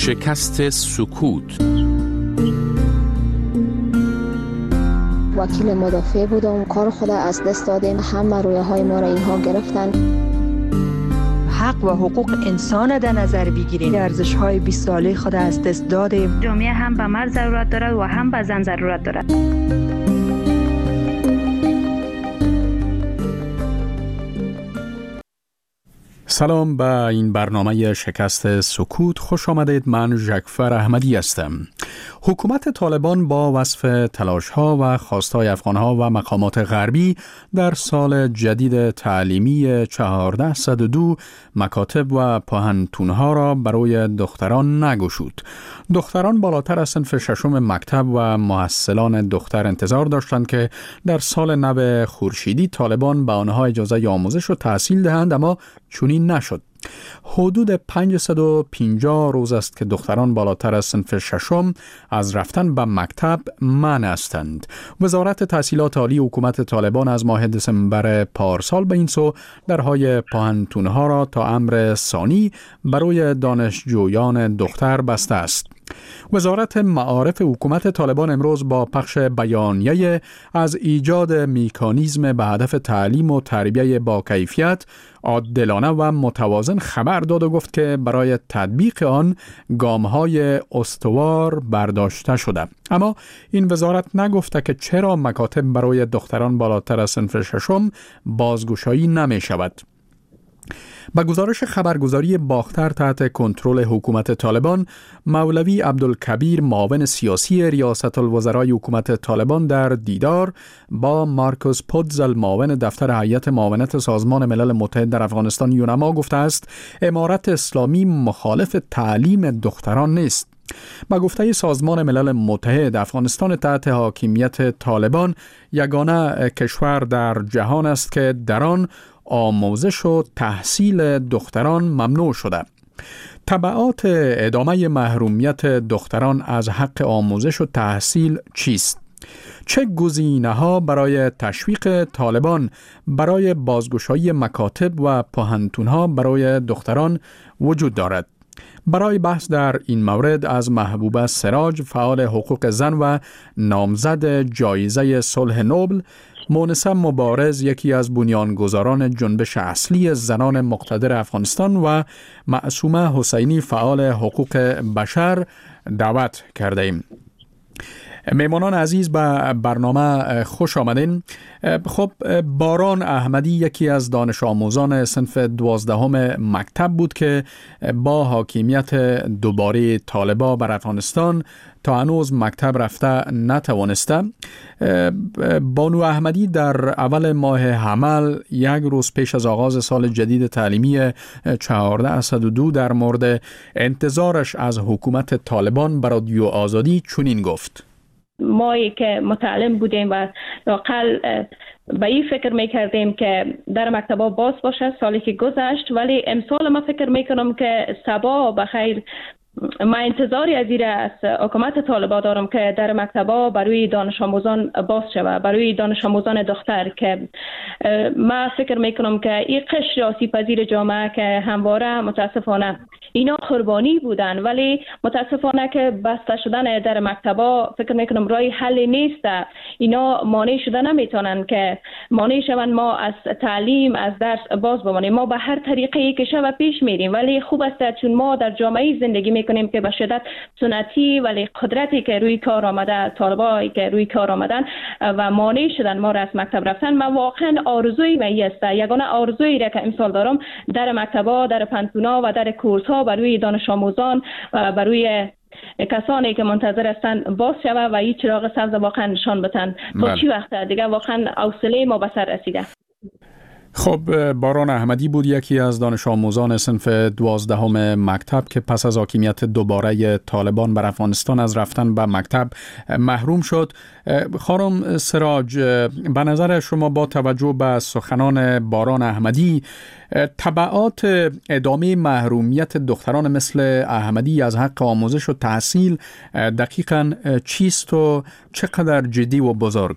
شکست سکوت. وکیل مدافع بودم، کار خود از دست دادیم، همه رویاهای ما را اینها گرفتن. حق و حقوق انسان در نظر بگیریم، ارزش‌های 20 ساله خود از دست دادیم. جامعه هم به مرد ضرورت دارد و هم به زن ضرورت دارد. سلام، به این برنامه شکست سکوت خوش آمدید. من ژکفر احمدی هستم. حکومت طالبان با وصف تلاش‌ها و خواستهای افغان‌ها و مقامات غربی در سال جدید تعلیمی 1402 مکاتب و پوهنتون‌ها را برای دختران نگشود. دختران بالاتر از صنف ششم مکتب و محصلان دختر انتظار داشتند که در سال نو خورشیدی طالبان به آنها اجازه آموزش و تحصیل دهند، اما چنین نشد. حدود 550 روز است که دختران بالاتر از صنف ششم از رفتن به مکتب منع هستند. وزارت تحصیلات عالی حکومت طالبان از ماه دسامبر پارسال به این سو درهای پوهنتون‌ها را تا امر ثانی برای دانشجویان دختر بسته است. وزارت معارف حکومت طالبان امروز با پخش بیانیه از ایجاد مکانیزم به هدف تعلیم و تربیت با کیفیت، عادلانه و متوازن خبر داد و گفت که برای تطبیق آن گام‌های استوار برداشته شده. اما این وزارت نگفته که چرا مکاتب برای دختران بالاتر از صنف ششم بازگشایی نمی شود. با گزارش خبرگزاری باختر تحت کنترل حکومت طالبان، مولوی عبدالکبیر معاون سیاسی ریاست الوزرای حکومت طالبان در دیدار با مارکوس پودزل معاون دفتر هیئت معاونت سازمان ملل متحد در افغانستان یونما گفته است امارت اسلامی مخالف تعلیم دختران نیست. با گفته سازمان ملل متحد، افغانستان تحت حاکمیت طالبان یگانه کشور در جهان است که در آن آموزش و تحصیل دختران ممنوع شده. تبعات ادامه محرومیت دختران از حق آموزش و تحصیل چیست؟ چه گزینه‌ها برای تشویق طالبان برای بازگشایی مکاتب و پوهنتون‌ها برای دختران وجود دارد؟ برای بحث در این مورد از محبوبه سراج، فعال حقوق زن و نامزد جایزه صلح نوبل، مونسه مبارز، یکی از بنیانگذاران جنبش اصلی زنان مقتدر افغانستان، و معصومه حسینی، فعال حقوق بشر دعوت کرده ایم. میمانان عزیز به برنامه خوش آمدین. خب، باران احمدی یکی از دانش آموزان صنف 12 مکتب بود که با حاکمیت دوباره طالبان بر افغانستان تا هنوز مکتب رفته نتوانسته. بانو احمدی در اول ماه حمل، یک روز پیش از آغاز سال جدید تعلیمی 1402 در مورد انتظارش از حکومت طالبان بر رادیو آزادی چنین گفت: مایی که متعلم بودیم و لااقل به این فکر میکردیم که در مکتبا باز باشه سالی که گذشت، ولی امسال ما فکر میکنم که صبا بخیر. من انتظاری از این از حکومت طالبان دارم که در مکتبا برای دانش آموزان باز شود، برای دانش آموزان دختر، که من فکر میکنم که این قشر آسیب پذیر جامعه که همواره متاسفانه اینا قربانی بودن، ولی متاسفانه که بسته شدن در مکتبا فکر میکنم رای حل نیست. اینا مانع شده نمیتونن که مانع شون ما از تعلیم، از درس باز بمانیم. ما به هر طریقی که شود پیش میریم، ولی خوب است چون ما در جامعه زندگی میکنیم که به شدت سنتی، ولی قدرتی که روی کار آمده، طالبایی که روی کار آمدن و مانع شدن ما را از مکتب رفتن. من واقعا آرزوی من است، یگانه آرزویی را که امسال دارم در مکتبا، در پنتونا و در کورس‌ها برای دانش آموزان و برای کسانی که منتظر هستند باز شود و این چراغ سبز واقعا نشان بدن. تا چی وقت دیگه واقعا حوصله ما به سر رسیده. خب، باران احمدی بود یکی از دانش آموزان صنف 12 مکتب که پس از حاکمیت دوباره طالبان بر افغانستان از رفتن به مکتب محروم شد. خانم سراج، به نظر شما با توجه به سخنان باران احمدی، تبعات ادامه محرومیت دختران مثل احمدی از حق آموزش و تحصیل دقیقاً چیست و چقدر جدی و بزرگ؟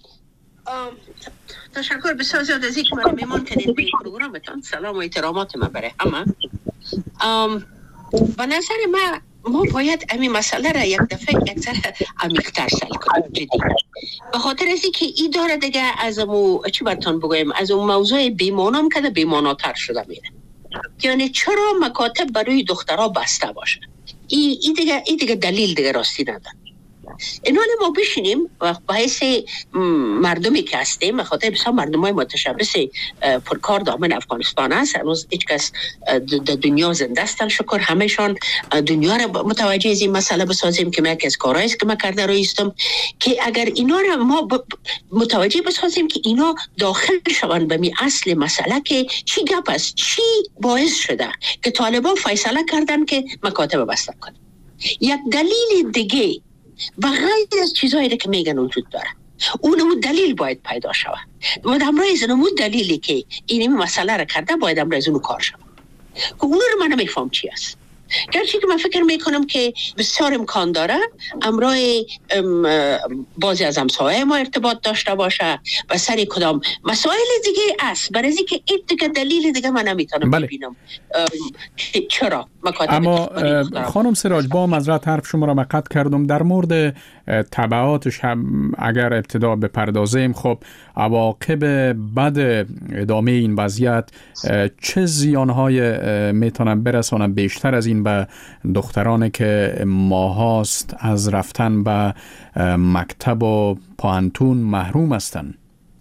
تشکر بسیار زیاد از اینکه من میمان کنید به این پروگرامتان. سلام و احترامات من برای همه. به نظر من ما باید همین مسئله را یک دفعه یک ذره عمیق‌تر سل کنیم جدی. به خاطر از اینکه این داره دیگه از چی براتون بگویم، از اون موضوع بیمانم که بیماناتر شده میره. یعنی چرا مکاتب برای دخترها بسته باشه؟ این دیگه دلیل دیگه راستی نداره. اینال ما بشینیم و باعث مردمی که هستیم، به خاطر بسیار مردمای متشبث پرکار دامن افغانستان هست، هنوز هیچ کس در دنیا زنده است شکر، همهشان دنیا را متوجه از این مسئله بسازیم که من یکی از کارهایی است که من کرده رویستم که اگر اینا را ما متوجه بسازیم که اینا داخل شوند به می اصل مسئله که چی گپ است، چی باعث شده که طالبان فیصله کردن که مکاتب بسته کنن. یک دلیل دیگه بغیر از چیزایی که میگن وجود داره، اون دلیل باید پیدا شود و امروز اون دلیلی که این مسئله را کرده باید امروز اون کار شود که اون رو من نمیفهم چی است. گرچه که من فکر میکنم که بسیار امکان داره امروز بعضی از همسایه ما ارتباط داشته باشه و سر کدام مسائل دیگه است، برای اینکه این دیگه دلیل دیگه من نمیتونم ببینم چرا مکاتب. اما خانم سراج، با معذرت حرف شما را قطع کردم، در مورد تبعاتش هم اگر ابتدا بپردازیم، خب عواقب بد ادامه این وضعیت چه زیانهای میتونن برسانن بیشتر از این به دخترانی که ماهاست از رفتن به مکتب و پانتون محروم هستن؟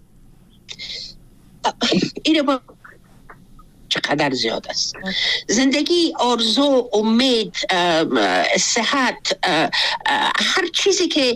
اینه با چقدر زیاد است. زندگی، آرزو، امید، صحت، هر چیزی که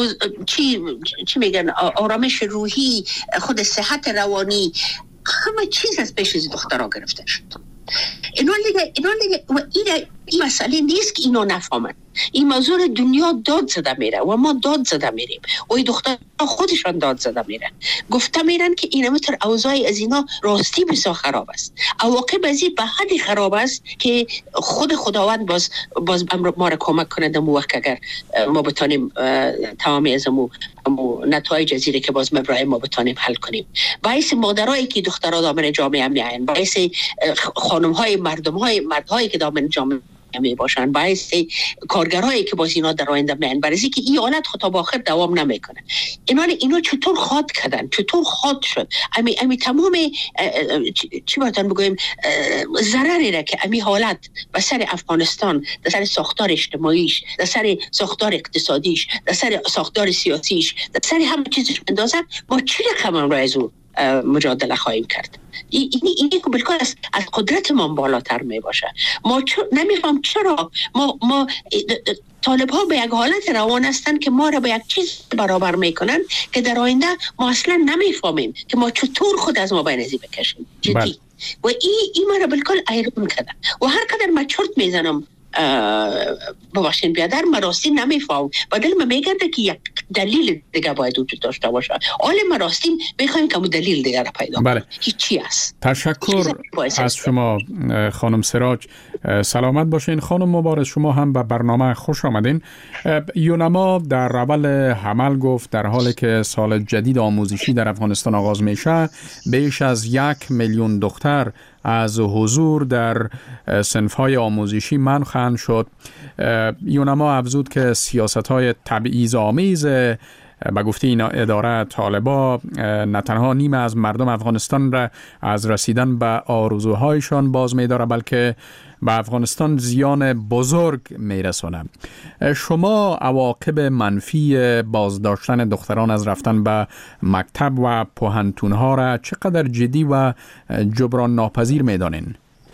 چی میگن، آرامش روحی، خود صحت روانی، همه چیز از پیش از دخترها گرفته شد. اینا دیگه و این مسئله نیست که اینا نفهمن. این موضوع دنیا داد زده میره و ما داد زده میریم و این دختر خودشان داد زده میره، گفته میرن که این متر اوضاع از اینا راستی بسیار خراب است، عواقب از این به حدی خراب است که خود خداوند باز ما را کمک کنه در وقت اگر ما بتانیم تمامی از نتایج جزیره که باز مبرای ما بتانیم حل کنیم. باعث مادرایی که دخترها دامن جامعه میاین، باعث خانم‌های مردهایی که دامن جامعه می باشن، باعث کارگرایی که باز اینا در آینده میان، برای اینکه این حالت خطا با آخر دوام نمیکنه. اینا چطور خواد کردن، چطور خواد شد امی تمام چی باید بگویم ضرری را که امی حالت به سر افغانستان، در سر ساختار اجتماعیش، در سر ساختار اقتصادیش، در سر ساختار سیاسیش، در سر همه چیزش اندازه، ما چی رقم را از او مجادله خواهیم کرد؟ اینی که بالکل از قدرت ما بالاتر می باشه. ما نمیفهم چرا ما طالب ها به یک حالت روان هستن که ما را به یک چیز برابر میکنن که در آینده ما اصلا نمیفهمیم که ما چطور خود از ما بینزی بکشیم جدی. و این ما را بالکل ایران کرده و هر قدر من چرت میزنم ببخشید بیادر مراستی نمیفهم و دل من میگرده که یک دلیل دیگه باید وجود داشته باشه. حال مراستی میخوایم که دلیل دیگه را پیدا کنیم که چی است. تشکر از شما خانم سراج، سلامت باشین. خانم مبارز، شما هم به برنامه خوش آمدین. یونما در اول حمل گفت در حالی که سال جدید آموزشی در افغانستان آغاز میشه، بیش از 1 میلیون دختر از حضور در صنف‌های آموزشی منع خواهند شد. یونما افزود که سیاست‌های تبعیض‌آمیز به گفته این اداره طالبا نه تنها نیمه از مردم افغانستان را از رسیدن به آرزوهایشان باز می‌داره، بلکه به افغانستان زیان بزرگ می‌رسونه. شما عواقب منفی بازداشتن دختران از رفتن به مکتب و پوهنتون‌ها را چقدر جدی و جبران ناپذیر می‌دانین؟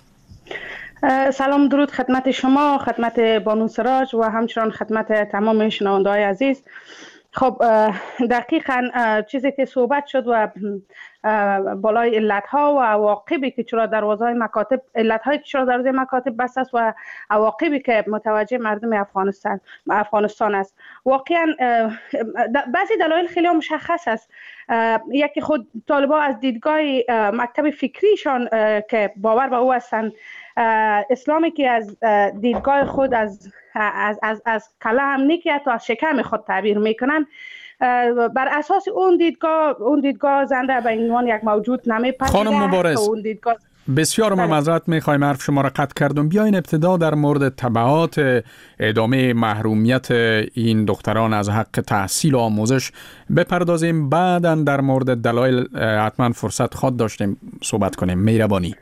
سلام، درود خدمت شما، خدمت بانو سراج و همچنان خدمت تمام شنونده‌های عزیز. خب دقیقاً چیزی که صحبت شد و بالای علت‌ها و عواقبی که چرا دروازه‌های مکاتب، علت‌هایی که چرا دروازه مکاتب بسته است و عواقبی که متوجه مردم افغانستان است. واقعاً بعضی دلایل خیلی مشخص است. یکی خود طالبان از دیدگاه مکتب فکریشان که باور به او هستند، اسلامی که از دیدگاه خود از کلام نیکی حتی از شکم خود تعبیر میکنن، بر اساس اون دیدگاه زنده به عنوان یک موجود نمیپذیرند. خانم مبارز، بسیار معذرت میخوایم حرف شما را قطع کردم. بیاین ابتدا در مورد تبعات ادامه محرومیت این دختران از حق تحصیل و آموزش بپردازیم، بعداً در مورد دلایل حتما فرصت خود داشتیم صحبت کنیم. مهربانی.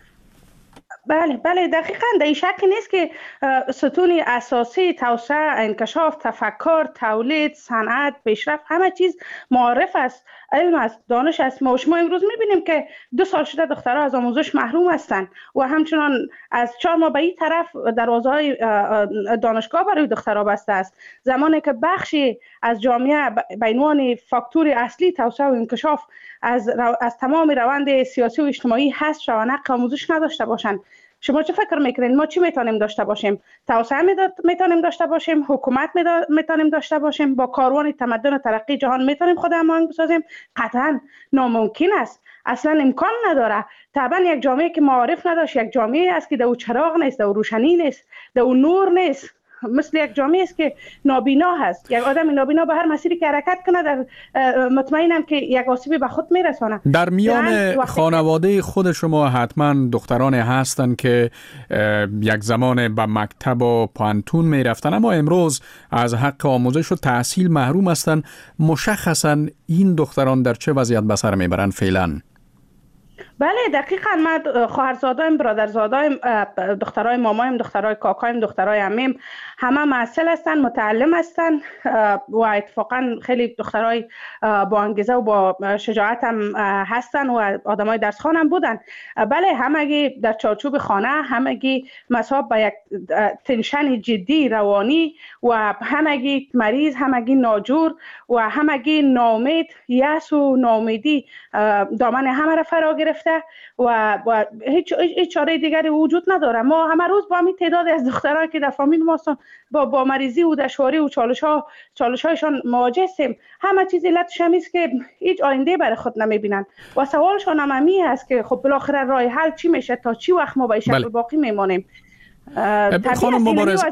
بله دقیقاً در این شک نیست که ستون اساسی توسعه، انکشاف، تفکر، تولید، صنعت، پیشرفت، همه چیز معارف است، علم است، دانش است. ما امروز می‌بینیم که 2 سال شده دخترها از آموزش محروم هستند و همچنان از 4 ماه به این طرف دروازه‌های دانشگاه برای دخترها بسته است، زمانی که بخشی از جامعه به عنوان فاکتور اصلی توسعه و انکشاف از تمام روند سیاسی و اجتماعی حذف شوند، حق آموزش نداشته باشند. شما چه فکر میکنین ما چی میتونیم داشته باشیم؟ توسعه میتونیم داشته باشیم، حکومت میتونیم داشته باشیم، با کاروان تمدن و ترقی جهان میتونیم خود هماهنگ بسازیم؟ قطعا ناممکن است، اصلا امکان نداره. طبعا یک جامعه که معارف نداشت یک جامعه است که دو چراغ نیست، دو روشنی نیست، دو نور نیست، مثل یک جامعه است که نابینا هست. یک آدم نابینا به هر مسیری که حرکت کنه در مطمئنم که یک آسیبی به خود میرسونه. در میان خانواده خود شما حتما دختران هستن که یک زمان به مکتب و پانتون میرفتن اما امروز از حق آموزش و تحصیل محروم هستن. مشخصا این دختران در چه وضعیت به سر میبرن فعلا؟ بله دقیقاً. من خواهرزادایم، برادرزادایم، دخترای مامایم، دخترای کاکایم، دخترای عمیم همه معسل هستن، متعلم هستن و اتفاقاً خیلی دخترای با انگیزه و با شجاعت هم هستن و آدمای درس خوان هم بودن. بله همگی در چارچوب خانه، همگی مصاب به یک تنشن جدی روانی و همگی مریض، همگی ناجور و همگی ناامید، یأس و ناامیدی دامن همه را فرا گرفته و هیچ چاره دیگری وجود نداره. ما همه روز با همین تعداد از دخترها که در فامیل ما با مریضی و دشواری و چالش‌هایشان مواجه هستیم. همه چیز علتش هم است که هیچ آینده برای خود نمیبینن و سوالشان هم همین است که خب بالاخره راه حل چی میشه، تا چی وقت ما به این شکل باقی میمانیم؟ خانم مبارز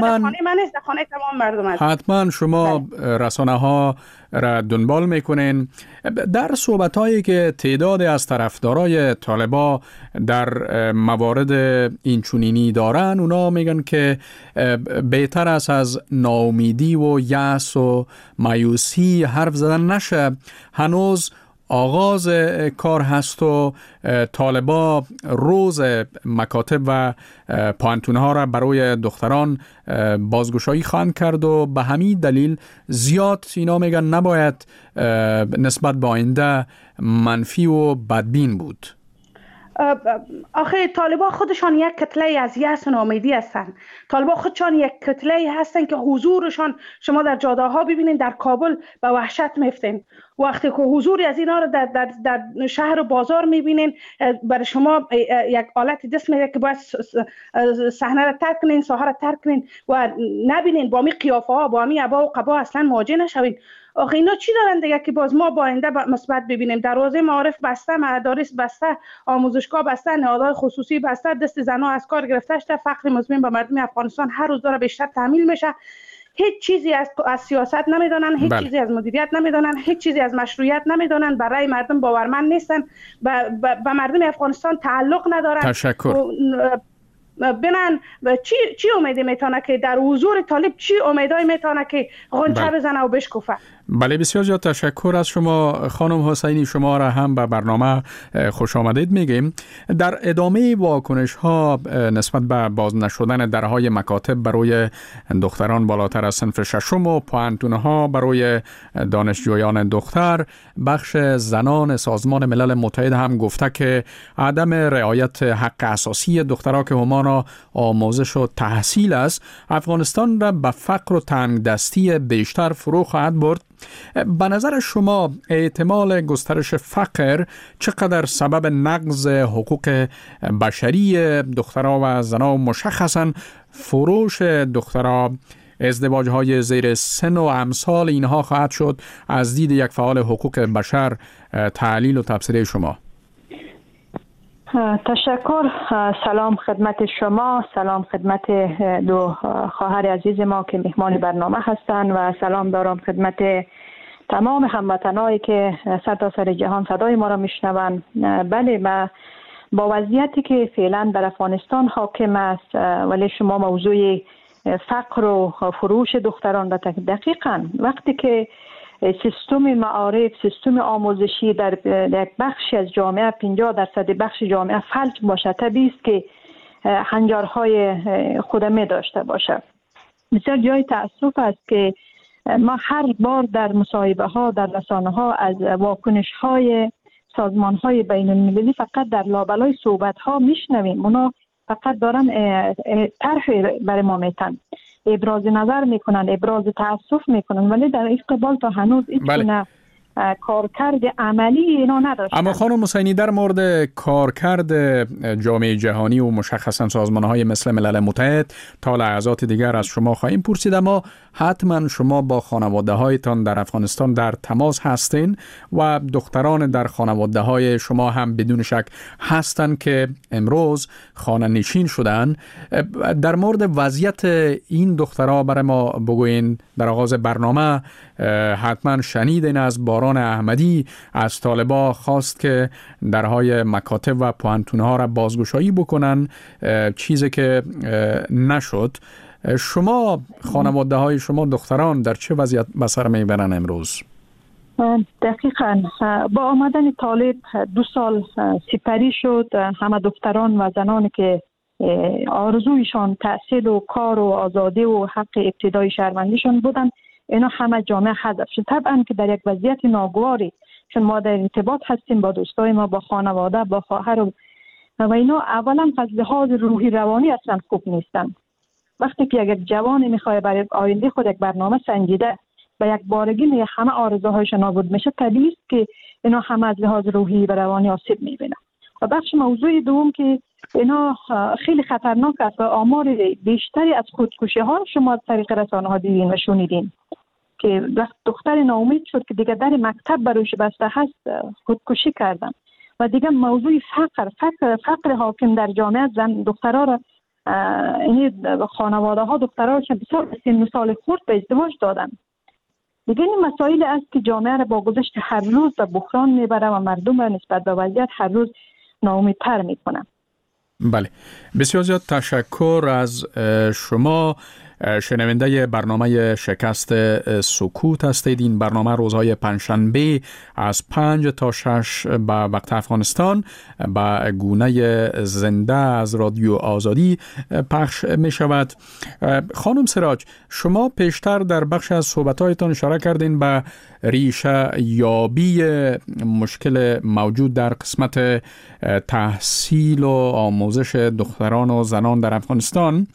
حتما شما رسانه ها را دنبال میکنین. در صحبت هایی که تعداد از طرفدارای طالبان در موارد اینچنینی دارن، اونا میگن که بهتر است از ناامیدی و یأس و مایوسی حرف زدن نشه. هنوز آغاز کار هست و طالبا روز مکاتب و پانتونها را برای دختران بازگشایی خواهند کرد و به همین دلیل زیاد اینا میگن نباید نسبت به آینده منفی و بدبین بود. آخه طالبان خودشان یک کتله از یأس و ناامیدی هستند. طالبان خودشان یک کتله هستن که حضورشان شما در جاده ها ببینید در کابل به وحشت میفتین. وقتی که حضوری از اینا رو در شهر و بازار میبینین برای شما یک حالت دست میده که باید صحنه رو ترک کنین، ساحه رو ترک کنین و نبینین با می قیافه ها، با می عبا و قبا اصلا مواجه نشوین. آخه اینا چی دارن دیگه که باز ما با آینده مثبت ببینیم؟ دروازه معارف بسته، مدارس بسته، آموزشگاه بسته، نهادهای خصوصی بسته، دست زنها از کار گرفته شده، فقر مزمن به مردم افغانستان هر روز داره بیشتر تحمیل میشه. هیچ چیزی از سیاست نمیدونن، هیچ چیزی از مدیریت نمیدونن، هیچ چیزی از مشروعیت نمیدونن، برای مردم باورمند نیستن، به مردم افغانستان تعلق ندارن. تشکر. ببینن چی امیدی میتونه که در حضور طالب چی امیدایی میتونه که غنچه بزنه و بشکوفه. بله بسیار زیاد تشکر از شما خانم حسینی. شما را هم به برنامه خوش آمدید میگیم. در ادامه واکنش ها نسبت به باز نشدن درهای مکاتب برای دختران بالاتر از صنف ششم و پانتونه ها برای دانشجویان دختر، بخش زنان سازمان ملل متحد هم گفته که عدم رعایت حق اساسی دخترها که همان آموزش و تحصیل است افغانستان را به فقر و تنگدستی بیشتر فرو خواهد برد. به نظر شما احتمال گسترش فقر چقدر سبب نقض حقوق بشری دخترها و زنها و مشخصاً فروش دخترها، ازدواج‌های زیر سن و امثال اینها خواهد شد؟ از دید یک فعال حقوق بشر تحلیل و تبصره شما. تشکر. سلام خدمت شما، سلام خدمت دو خواهر عزیز ما که مهمان برنامه هستند و سلام دارم خدمت تمام هموطنایی که سرتاسر جهان صدای ما را میشنوند. بله، ما با وضعیتی که فعلا در افغانستان حاکم است، ولی شما موضوع فقر و فروش دختران را دقیقاً وقتی که سیستم معارف، سیستم آموزشی در یک بخشی از جامعه 50% بخش جامعه فلج باشه، طبیعی است که هنجارهای خودمه داشته باشه. بسیار جای تأسف است که ما هر بار در مصاحبه ها در رسانه ها از واکنش های سازمان های بین المللی فقط در لابلای صحبت ها میشنویم. اونا فقط دارن طرح برای ما میتن، ابراز نظر میکنن، ابراز تأسف میکنن، ولی در این قبال تا هنوز هیچ کارکرد عملی اینا نداشتن. اما خانم حسینی، در مورد کارکرد جامعه جهانی و مشخصا سازمان‌های مثل ملل متحد تا لحظات دیگر از شما خواهیم پرسید، اما حتما شما با خانواده‌هایتان در افغانستان در تماس هستین و دختران در خانواده‌های شما هم بدون شک هستن که امروز خانه نشین شدن. در مورد وضعیت این دخترها برای ما بگوین. در آغاز برنامه حتما شنیدین از باران احمدی از طالبا خواست که درهای مکاتب و پوهنتون‌ها را بازگشایی بکنن، چیزی که نشد. شما خانواده های شما دختران در چه وضعیت به سر میبرن امروز؟ دقیقاً با آمدن طالب 2 سال سپری شد. همه دختران و زنانی که آرزویشان تحصیل و کار و آزادی و حق ابتدای شهروندیشان بودن، اینا همه جامعه حذف شد. طبعا که در یک وضعیت ناگواری، چون ما در ارتباط هستیم با دوستای ما، با خانواده، با خواهر و اینا اولا از لحاظ روحی روانی اصلا خوب نیستن. وقتی که یک جوان میخواد برای آینده خود یک برنامه سنجیده و یک بارگی همه آرزوهایش نابود میشه، طبیعی است که اینا همه از لحاظ روحی و روانی آسیب میبینن. و بخش موضوع دوم که اینا خیلی خطرناک است و آمار بیشتری از خودکشی ها شما از طریق رسانه ها دیدین و شنیدین که وقت دختر ناامید شد که دیگه در مکتب بروش بسته هست خودکشی کردن. و دیگه موضوع فقر حاکم در جامعه زن دخترها را، یعنی خانواده ها دخترها که بسیار سن و سال خورد به ازدواج دادن. دیگه این مسائل است که جامعه را با گذشت هر روز به بحران میبره و مردم را نسبت به وضعیت هر روز ناامیدتر میکنه. بله، بسیار زیاد تشکر از شما. شنونده برنامه شکست سکوت هستید. این برنامه روزهای پنجشنبه از 5 تا 6 به وقت افغانستان به گونه زنده از رادیو آزادی پخش می شود. خانم سراج، شما پیشتر در بخش از صحبت‌هایتان اشاره کردین به ریشه یابی مشکل موجود در قسمت تحصیل و آموزش دختران و زنان در افغانستان.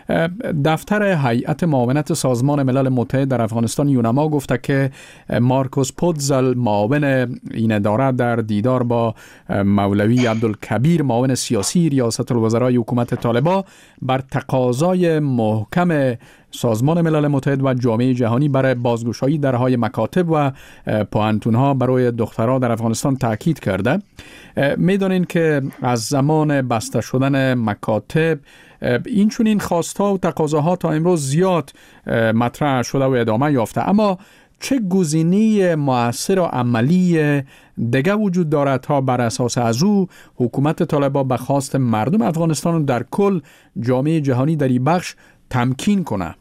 دفتر هیئت معاونت سازمان ملل متحد در افغانستان یونما گفته که مارکوس پودزل معاون این اداره در دیدار با مولوی عبدالکبیر معاون سیاسی ریاست الوزرای حکومت طالبان بر تقاضای محکم سازمان ملل متحد و جامعه جهانی برای بازگشایی درهای مکاتب و پوهنتون‌ها برای دخترها در افغانستان تاکید کرده. می‌دانین که از زمان بسته شدن مکاتب این چنین خواست‌ها و تقاضاها تا امروز زیاد مطرح شده و ادامه یافته، اما چه گزینه مؤثر و عملی دیگه وجود دارد تا بر اساس از او حکومت طالبان به خواست مردم افغانستان و در کل جامعه جهانی در این بخش تمکین کنه؟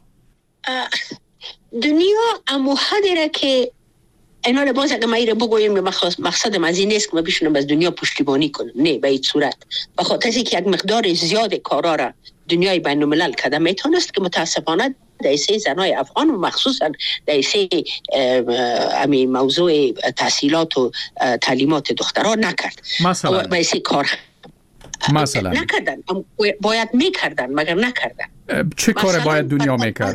دنیا امو حدی را که اینا را باز اگه ما ایره بگویم مقصدم از این نیست که ما بشونم از دنیا پشتیبانی کنم، نه به این صورت. بخاطر اینکه یک مقدار زیاد کارا را دنیای بین الملل کرده میتونست که متاسفانه دیسه زنای افغان و مخصوصا دیسه امی موضوع تحصیلات و تعلیمات دختران نکرد. مثلا دیسه کار مثلا نکردن، باید میکردن مگر نکردن. چه کار باید دنیا میکرد؟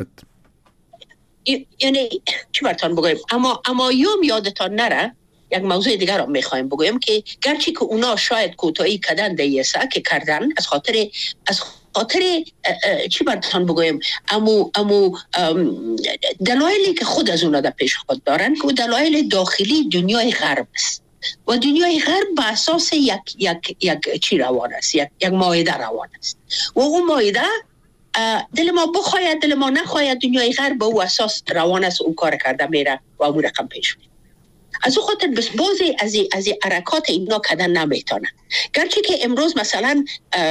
یعنی چی براتون بگویم، اما یادتان نره یک موضوع دیگر رو میخوایم بگویم که گرچه که اونا شاید کوتاهی کردن دیسه که کردن از خاطر چی براتون بگویم، امو دلایلی که خود از اونا در پیش خود دارن که دلایل داخلی دنیای غرب است و دنیای غرب به اساس یک چی روان است، یک مائده روان است و اون مائده دل ما بخواید دل ما نخواید دنیای غرب به او اساس روان است، اون کار کرده میره و اون رقم پیش میره. از او خاطر بس بعضی از حرکات اینا کردن نمیتونن. گرچه که امروز مثلا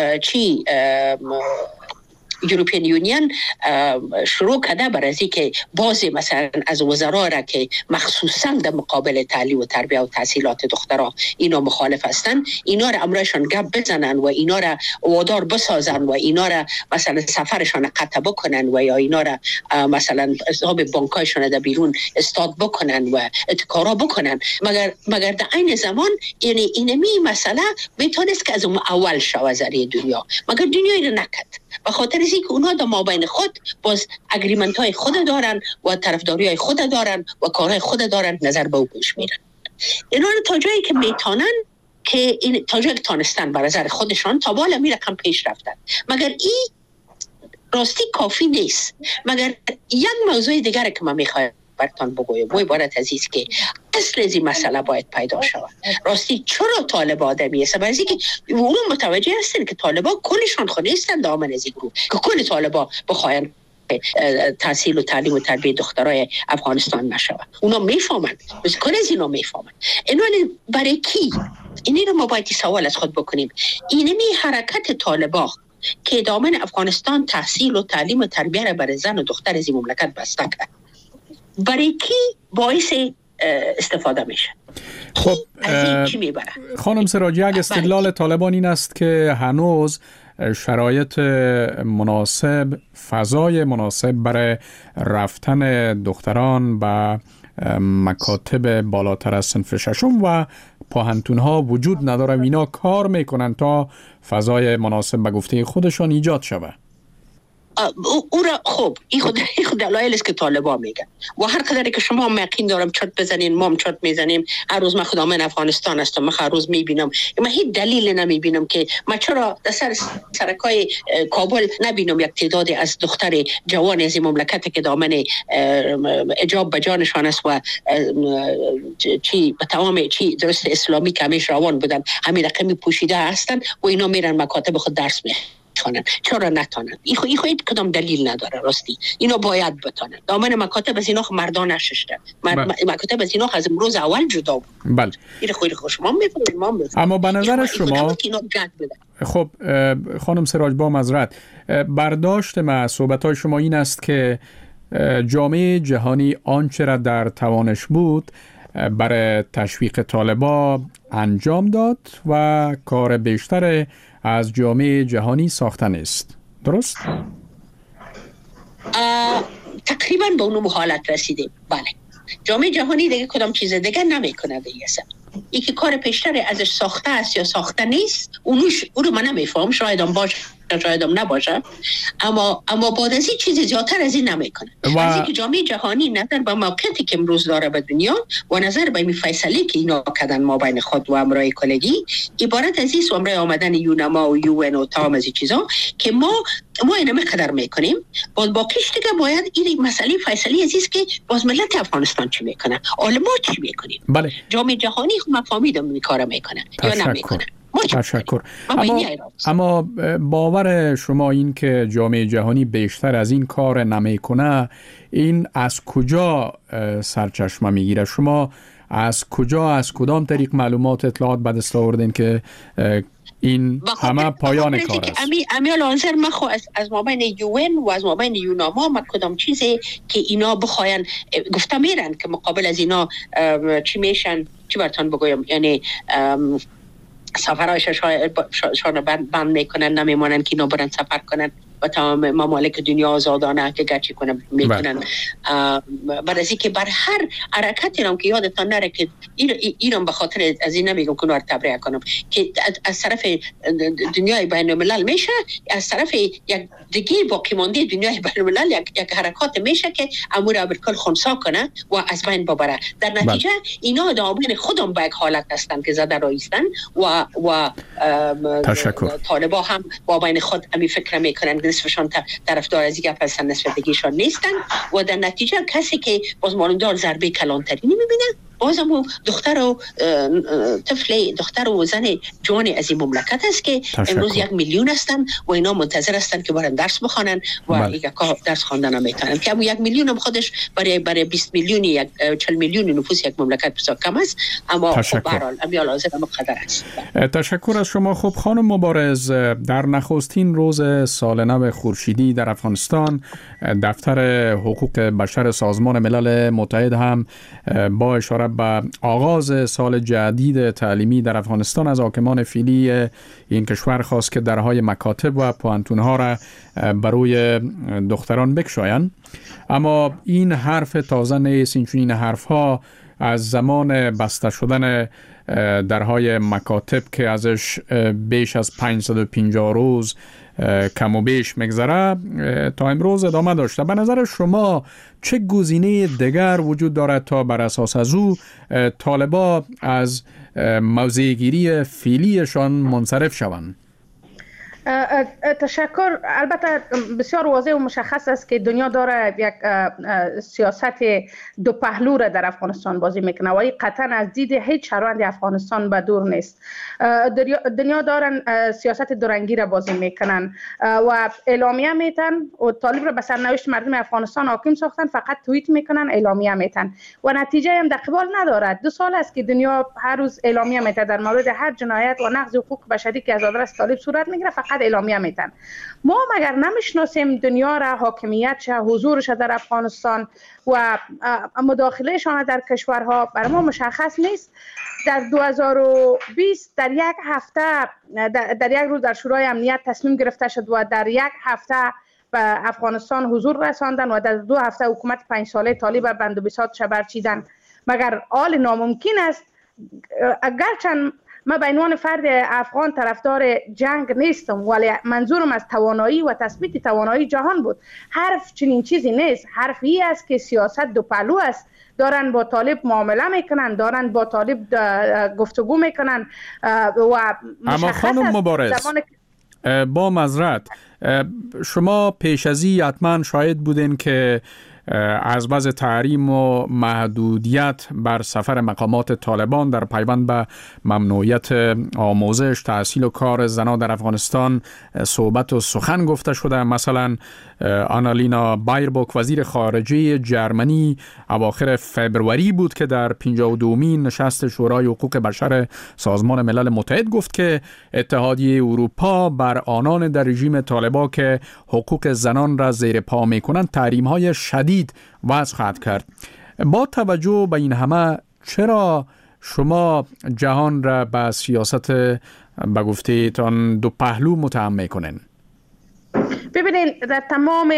یوروپین یونین شروع کرده بر از اینکه بعضی مثلا از وزرا را که مخصوصا در مقابل تعلیم و تربیت و تحصیلات دخترها اینا مخالف هستند، اینا را امرشان گپ بزنن و اینا را وادار بسازن و اینا را مثلا سفرشان قطع بکنن و یا اینا را مثلا حساب بانکایشان در بیرون استاد بکنن و اتکارا بکنن، مگر در این زمان یعنی اینمی مسئله میتونست که از اون اول شو زری دنیا، مگر دنیا اینو نکرد. به خاطر اینکه اونا در مابین خود باز اگریمنت های خود دارن و طرفداری های خود دارن و کارهای خود دارن، نظر به او پیش میرن. اینا تا جایی که میتونن که این تا جایی که تانستن بر نظر خودشان تا بالا می رقم پیش رفتن، مگر این راستی کافی نیست. مگر یک موضوع دیگر که من میخوایم براتون بگویم و عبارت عزیز که اصل از این مسئله باید پیدا شود. راستی چرا طالب آدمی است؟ برای اینکه اون متوجه هستن که طالبا کلشان خود نیستن دامن از این گروه که کل طالبا بخواین تحصیل و تعلیم و تربیت دخترای افغانستان نشود. اونا میفهمند، بس کل از اینا میفهمند. اینا برای کی؟ اینی رو ما باید سوال از خود بکنیم. اینمی حرکت طالبا که دامن افغانستان تحصیل و تعلیم و تربیت برای زن و دختر از این مملکت بسته کرد، برای کی باعث استفاده میشه؟ خب خانم سراج، یک استدلال طالبان این است که هنوز شرایط مناسب، فضای مناسب برای رفتن دختران به مکاتب بالاتر از صنف ششم و پوهنتون‌ها وجود نداره و اینا کار میکنن تا فضای مناسب به گفته خودشان ایجاد شود. او را خب این خود دلایل است که طالبان میگن و هر قدری که شما یقین دارم چرت بزنین ما هم چرت میزنیم. هر روز من خودم من افغانستان هستم، من هر روز میبینم، من هیچ دلیل نمیبینم که من چرا در سرکای کابل نبینم یک تعدادی از دختر جوان از این مملکت که دامن حجاب به جانشان است و چی به تمام چی درست اسلامی که همیشه روان بودن همین رقمی پوشیده هستن و اینا میرن مکاتب خود درس میخونن. چرا نتونن؟ این خود کدام دلیل نداره. راستی اینا باید بتونن. دامن مکاتب از اینا مردان نششته. مکاتب از اینا از امروز اول جدا بود. بله. این خود شما میفهمید. اما به نظر شما خب خانم سراج با معذرت برداشت ما صحبت‌های شما این است که جامعه جهانی آنچه را در توانش بود برای تشویق طالبا انجام داد و کار بیشتر از جامعه جهانی ساختن است. درست؟ تقریبا به اون حالت رسیدیم. بله. جامعه جهانی دیگه کدام چیز دیگه نمیکنه دیگه. ای که کار پیشتر ازش ساخته است یا ساخته نیست، اون رو من نمیفهم. شاید هم باشه شاید هم نباشه، اما بعد از این چیز زیادتر از این نمیکنه. از اینکه جامعه جهانی نظر به موقعیتی که امروز داره به دنیا و نظر به این فیصله که اینا کردن ما بین خود و امرای کلگی عبارت از این و امرای آمدن یونما و یون و تمام از این چیزا که ما اینو مقدر میکنیم. با کش دیگه باید این مسئله فیصله عزیز که باز ملت افغانستان چی میکنه، علما چی میکنیم. بله. جامعه جهانی ما فهمیدم این کارو میکنه یا نمیکنه. تشکر. اما باور شما این که جامعه جهانی بیشتر از این کار نمیکنه، این از کجا سرچشمه میگیره؟ شما از کدام طریق معلومات اطلاعات به دست آوردین که این همه پایان کار است؟ امیال آنظر من از مابین یون و از مابین یوناما ما کدام چیزی که اینا بخواین گفته میرن که مقابل از اینا چی میشن، چی براتون بگویم، یعنی سفرهایش شان بند میکنن، نمیمانن که اینا برن سفر کنن و تمام ممالک دنیا آزادانه که گرچه کنن میکنن. بعد از اینکه بر هر حرکتی هم که یادتان نره که اینم به خاطر از این نمیگم که اونو تبریک کنم که از طرف دنیای بین الملل میشه، از طرف یک دیگه باقی مانده دنیای بین الملل یک حرکات میشه که امور بالکل خنثی کنه و از بین ببره. در نتیجه اینا دامن خودم به یک حالت هستن که زده رایستن و طالبا هم با بین خود همین فکر میکنن، نصفشان طرفدار از یک هستن، نصف دیگهشان نیستن و در نتیجه کسی که باز مالندار ضربه کلانتری نمیبینه بازم او دختر و طفل دختر و زن جوان از این مملکت است که امروز 1 میلیون هستن و اینا منتظر هستن که برن درس بخوانن و یک درس خواندن هم میتونن که 1 میلیون هم خودش برای 20 میلیون 40 میلیون نفوس یک مملکت بسیار کم است، اما خب به هر حال امیال لازم مقدر است. تشکر از شما. خب خانم مبارز، در نخستین روز سال نو خورشیدی در افغانستان دفتر حقوق بشر سازمان ملل متحد هم با اشاره به آغاز سال جدید تعلیمی در افغانستان از حاکمان فعلی این کشور خواست که درهای مکاتب و پوهنتون‌ها را برای دختران بگشایند. اما این حرف تازه نیست. این حرف‌ها از زمان بسته شدن درهای مکاتب که ازش بیش از 550 روز کم و بیش مگذره تا امروز ادامه داشته. به نظر شما چه گزینه دیگر وجود دارد تا بر اساس از او طالبا از موضع‌گیری فعلیشان منصرف شوند؟ تشکر. البته بسیار واضح و مشخص است که دنیا داره یک سیاست دو پهلو را در افغانستان بازی میکنه و این قطعا از دید هیچ شهروند افغانستان به دور نیست. دنیا دارن سیاست دورنگی را بازی میکنن و اعلامیه میتن و طالب را به سرنوشت مردم افغانستان حاکم ساختن، فقط توییت میکنن، اعلامیه میتن و نتیجه هم در قبال ندارد. 2 سال است که دنیا هر روز اعلامیه میته در مورد هر جنایت و نقض حقوق بشری که از آدرس طالب صورت میگیره، فقط اعلامیه میتن. ما مگر نمیشناسیم دنیا را، حاکمیت حضورش در افغانستان و مداخلهشان در کشورها برای ما مشخص نیست. در 2020 در یک هفته در یک روز در شورای امنیت تصمیم گرفته شد و در یک هفته به افغانستان حضور رساندن و در 2 هفته حکومت 5 ساله طالب بند و بساطش برچیدن. مگر آل ناممکن است؟ اگرچند من به عنوان فرد افغان طرفدار جنگ نیستم، ولی منظورم از توانایی و تثبیت توانایی جهان بود. حرف چنین چیزی نیست. حرف این است که سیاست دو پهلو است. دارن با طالب معامله میکنن، دارن با طالب گفتگو میکنن و اما خانم مبارز با معذرت شما پیش از این حتما شاهد بودین که از بعض تحریم و محدودیت بر سفر مقامات طالبان در پیوند به ممنوعیت آموزش، تحصیل و کار زنان در افغانستان صحبت و سخن گفته شده. مثلا آنالینا بایربوک وزیر خارجه جرمنی اواخر فبروری بود که در 52مین نشست شورای حقوق بشر سازمان ملل متحد گفت که اتحادیه اروپا بر آنان در رژیم طالبان که حقوق زنان را زیر پا می‌کنند تحریم‌های شدید وضع خواهد کرد. با توجه به این همه چرا شما جهان را به سیاست به گفته تان دو پهلو متهم میکنین؟ ببینید، در تمام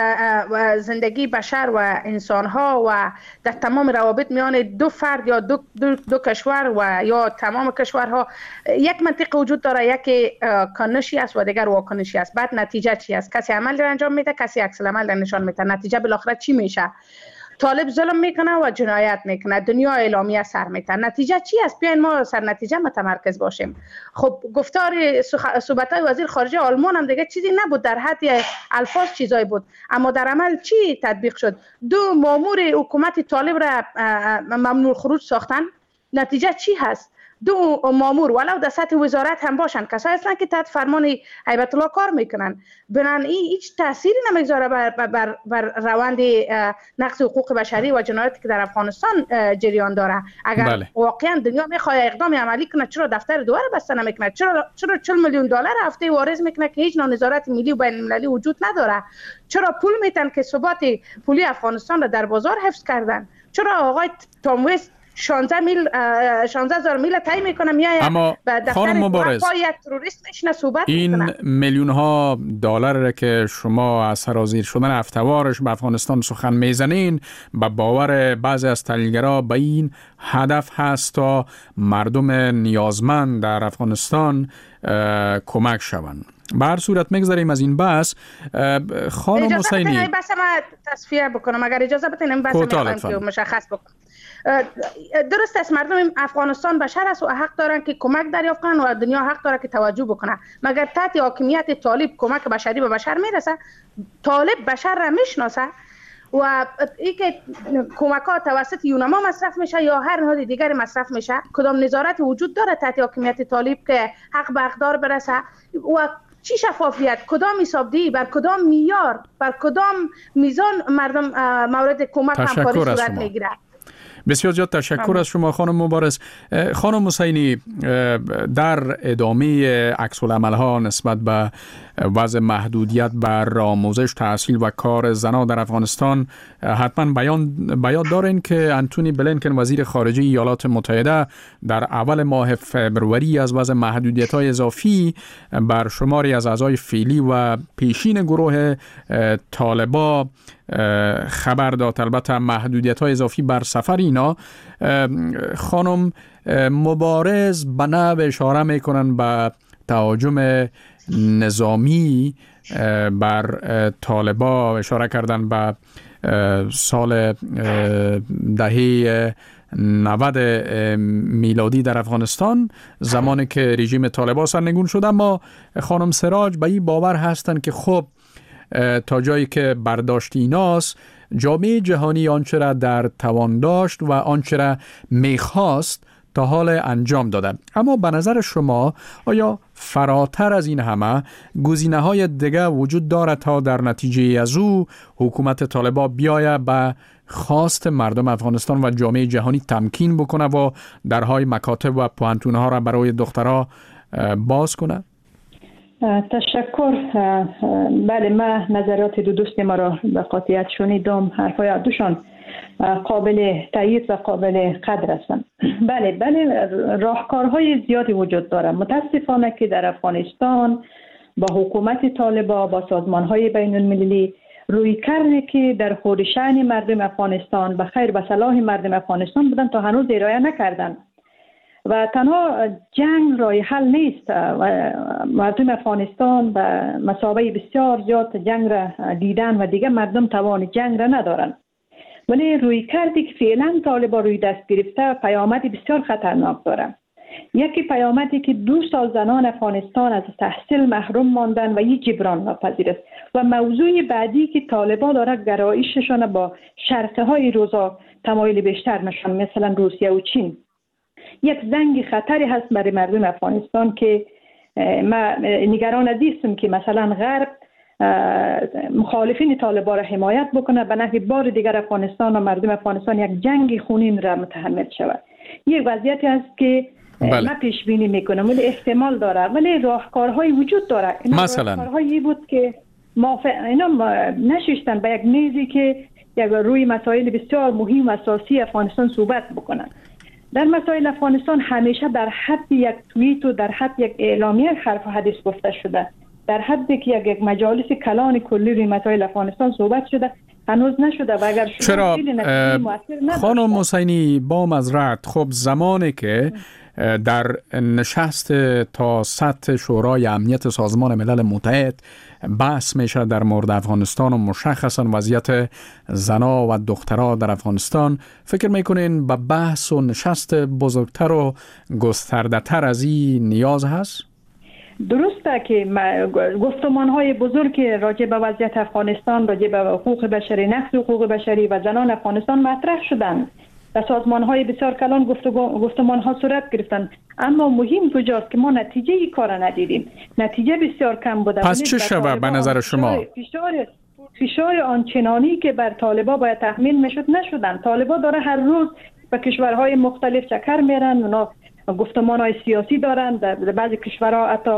زندگی بشر و انسانها و در تمام روابط میان دو فرد یا دو کشور و یا تمام کشورها یک منطق وجود داره، یکی کانشی است و دیگر واکنشی است. بعد نتیجه چی است؟ کسی عمل را انجام میده، کسی عکس العمل را نشان میده. نتیجه بالاخره چی میشه؟ طالب ظلم میکنه و جنایت میکنه، دنیا اعلامیه سر میتن. نتیجه چی است؟ بیاین ما سر نتیجه متمرکز باشیم. خب گفتار صحبت‌های وزیر خارجه آلمان هم دیگه چیزی نبود، در حد الفاظ چیزایی بود، اما در عمل چی تطبیق شد؟ 2 مامور حکومت طالب را ممنوع خروج ساختن. نتیجه چی هست؟ 2 مامور ولو در سطح وزارت هم باشن، کسایی هستن که تحت فرمان هیبت الله کار میکنن، بنان این هیچ تأثیری نمیگذاره بر روند نقض حقوق بشری و جنایاتی که در افغانستان جریان داره. اگر واقعا دنیا میخواد اقدام عملی کنه، چرا دفتر دوار بسته نمیکنه؟ چرا 40 میلیون دلار هفته واریز میکنه که هیچ نوع نظارت ملی و بین المللی وجود نداره؟ چرا پول میتن که ثبات پولی افغانستان را در بازار حفظ کردن؟ چرا آقای تام وست 16,000 میل طی میکنه میاد به دفتر مبارز یک تروریست میشنه صحبت این میکنه؟ میلیون ها دلار که شما از سرازیر شدن افتوارش به افغانستان سخن میزنین، به باور بعضی از تحلیلگرا به این هدف هست تا مردم نیازمند در افغانستان کمک شوند. به هر صورت میگذاریم از این بحث. خانم حسینی اجازه بس ما تصفیه بکنم، اگر اجازه بدین بس میخوایم که مشخص بکنم. درست است، مردم افغانستان بشر است و حق دارن که کمک دریافت کنن و دنیا حق داره که توجه بکنه. مگر تحت حاکمیت طالب کمک بشری به بشر میرسه؟ طالب بشر را میشناسه و این که کمک ها توسط یونما مصرف میشه یا هر نهاد دیگری مصرف میشه، کدام نظارت وجود داره تحت حاکمیت طالب که حق به اقدار برسه و چی شفافیت، کدام حسابدهی، بر کدام معیار، بر کدام میزان مردم مورد کمک همکاری صورت میگیره. بسیار زیاد تشکر از شما خانم مبارز. خانم حسینی، در ادامه عکس العمل ها نسبت به وضع محدودیت بر آموزش، تحصیل و کار زنان در افغانستان حتما بیان دارین که انتونی بلینکن وزیر خارجه ایالات متحده در اول ماه فوریه از وضع محدودیت های اضافی بر شماری از اعضای فعلی و پیشین گروه طالبان خبر داد. البته محدودیت های اضافی بر سفر اینا خانم مبارز به نوع اشاره میکنن به تهاجم نظامی بر طالبان، اشاره کردن به سال دهه 90 میلادی در افغانستان زمانی که رژیم طالبان سرنگون شد. اما خانم سراج به این باور هستند که خب تا جایی که برداشت ایناست جامعه جهانی آنچه را در توان داشت و آنچه را میخواست تا حال انجام داده. اما به نظر شما آیا فراتر از این همه گزینه‌های دیگه وجود دارد تا در نتیجه از او حکومت طالبان بیاید به خواست مردم افغانستان و جامعه جهانی تمکین بکنه و درهای مکاتب و پوهنتون‌ها را برای دخترها باز کنه؟ تشکر. بله، من نظرات دو دوست ما را به قاطعیت شنیدم. حرفای دوشان قابل تایید و قابل قدر هستند. بله راهکارهای زیادی وجود دارد. متاسفانه که در افغانستان با حکومت طالبان، با سازمانهای بین المللی روی کرده که در خود شأن مردم افغانستان به خیر و صلاح مردم افغانستان بودن تا هنوز ارائه نکردن و تنها جنگ رای حل نیست و مردم افغانستان به مثابه بسیار زیاد جنگ را دیدن و دیگه مردم توان جنگ را ندارن. ولی روی کردی که فعلا طالبان روی دست گرفته پیامدی بسیار خطرناک داره. یکی پیامدی که 2 سال زنان افغانستان از تحصیل محروم ماندن و یک جبران ناپذیر است و موضوع بعدی که طالبان داره گرایششان با شرطه های روزا تمایل بیشتر نشان، مثلا روسیه و چین. یک زنگ خطری هست برای مردم افغانستان که ما نگران ازیستم که مثلا غرب مخالفین طالبان را حمایت بکنه به نحو بار دیگر افغانستان و مردم افغانستان یک جنگ خونین را متحمل شود. یک وضعیتی است که من پیش بینی میکنم ولی احتمال داره، ولی راهکارهای وجود داره. مثلا راهکارهایی بود که اینا نشستن به یک میزی که یک روی مسائل بسیار مهم و اساسی افغانستان صحبت بکنن. در مسائل افغانستان همیشه در حد یک توییت و در حد یک اعلامیه حرف و حدیث گفته شده، در حدی که یک مجالس کلان کلی روی مسائل افغانستان صحبت شده هنوز نشده و اگر چرا خانم حسینی با معذرت، خب زمانی که در نشست تا سطح شورای امنیت سازمان ملل متحد بحث میشه در مورد افغانستان و مشخصا وضعیت زنا و دخترها در افغانستان، فکر میکنین به بحث و نشست بزرگتر و گسترده تر از این نیاز هست؟ درسته که گفتمان‌های بزرگ راجع به وضعیت افغانستان، راجع به حقوق بشری، نقض حقوق بشری و زنان افغانستان مطرح شدند. در سازمان‌های بسیار کلان گفتمان‌ها صورت گرفتند، اما مهم کجاست که ما نتیجه ای کار ندیدیم. نتیجه بسیار کم بوده. پس چه شود به نظر شما؟ فشار آنچنانی که بر طالبان باید تحمیل میشد نشدن. طالبان داره هر روز به کشورهای مختلف چکر میرن، اونا گفتمان‌های سیاسی دارن، در بعضی کشورها حتی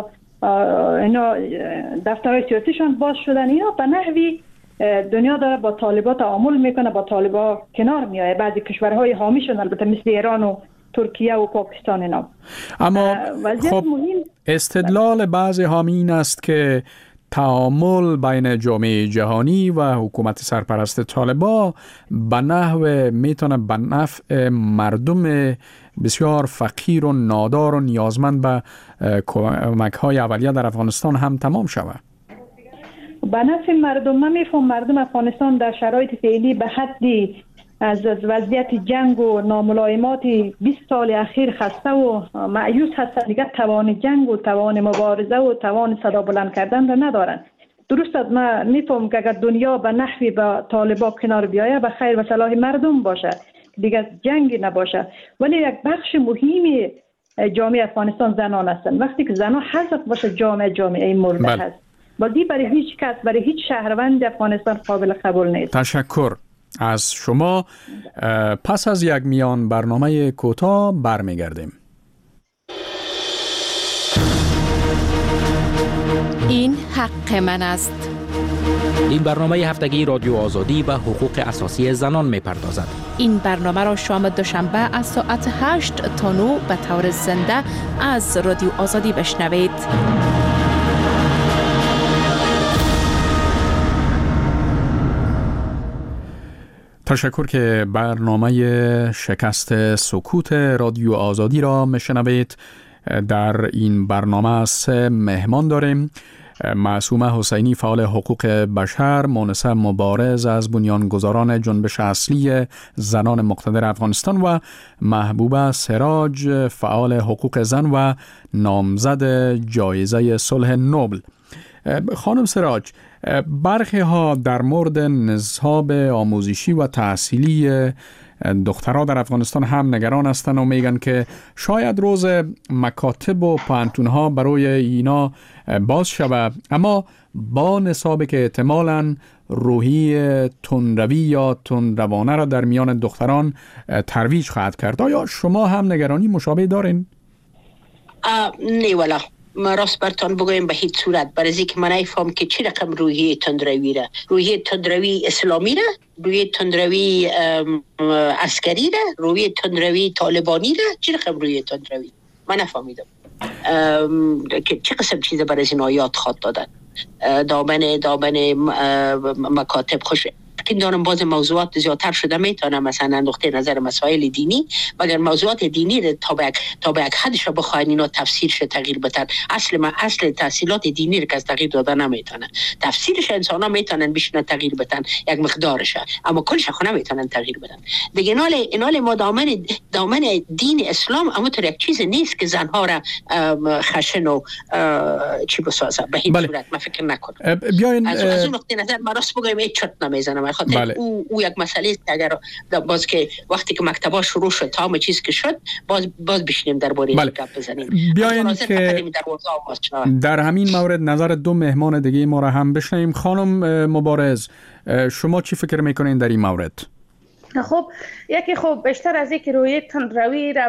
اینا دفترهای سیاسیشان باز شدن. اینا به نحوی دنیا داره با طالبان تعامل میکنه، با طالبان کنار میایه. بعضی کشورهای حامیشون البته مثل ایران و ترکیه و پاکستان اینا. اما خب استدلال بعضی حامی این است که تعامل بین جامعه جهانی و حکومت سرپرست طالبان به نحو میتونه به نفع مردم بسیار فقیر و نادار و نیازمند به کمک‌های اولیه در افغانستان هم تمام شود. به نفع مردم، من میفهم مردم افغانستان در شرایط فعلی به حدی از وضعیت جنگ و ناملایمات 20 سال اخیر خسته و مایوس هستند، دیگر توان جنگ و توان مبارزه و توان صدا بلند کردن را ندارند. درست است، من میفهم که اگر دنیا به نحوی با طالبان کنار بیایه به خیر و صلاح مردم باشه، دیگه جنگی نباشه. ولی یک بخش مهمی جامعه افغانستان زنان هستند. وقتی که زنان حذف باشه جامعه مرده هست. ولی برای هیچ کس، برای هیچ شهروند افغانستان قابل قبول نیست. تشکر از شما. پس از یک میان برنامه کوتاه برمیگردیم. این حق من است. این برنامه هفتگی رادیو آزادی به حقوق اساسی زنان می‌پردازد. این برنامه را شام دوشنبه از ساعت 8 تا 9 به طور زنده از رادیو آزادی بشنوید. تشکر که برنامه شکست سکوت رادیو آزادی را میشنوید. در این برنامه 3 مهمان داریم: معصومه حسینی، فعال حقوق بشر، مونسه مبارز از بنیانگذاران جنبش اصلی زنان مقتدر افغانستان و محبوبه سراج، فعال حقوق زن و نامزد جایزه صلح نوبل. خانم سراج، برخی ها در مورد نصاب آموزشی و تحصیلی دخترها در افغانستان هم نگران هستند و میگن که شاید روز مکاتب و پانتونها برای اینا باز شود، اما با نصابی که احتمالاً روحی تندروی یا تندروانه را در میان دختران ترویج خواهد کرد. آیا شما هم نگرانی مشابه دارین؟ نه والا، ما راست برتان بگویم به هیچ صورت، برای که من ایفهم که چی رقم روحیه تندروی را، روحیه تندروی اسلامی را، روحیه تندروی عسکری را، روحیه تندروی طالبانی را، چی رقم روحیه تندروی؟ من نفهمیدم که چه قسم چیز برای این آیات خواد دادن. دامن مکاتب خوش که دارم باز موضوعات زیادتر شده، میتونم مثلا نقطه نظر مسائل دینی، مگر موضوعات دینی تا به یک حدش بخواین اینا تفسیرش تغییر بدن. اصل تحصیلات دینی رو که از تغییر دادن نمیتونن، تفسیرش انسان ها میتونن بشنن تغییر بدن یک مقدارش، اما کلش خو نمیتونن تغییر بدن دیگه. اینال ما دامن دین اسلام اما تو یک چیز نیست که زنها را خشن و چی بسازه. به هیچ صورت من فکر نکنم. بیاین از اون نقطه نظر ما راست بگویم هیچ چرت نمیزنم. خاطر او یک مسئله است که اگر باز که وقتی که مکتبا شروع شد تا همه چیز که شد باز بشینیم درباره این گپ بزنیم. بیاین که در همین مورد نظر 2 مهمان دیگه ما را هم بشنویم. خانم مبارز، شما چی فکر میکنین در این مورد؟ خب یکی بیشتر از اینکه روی تندروی را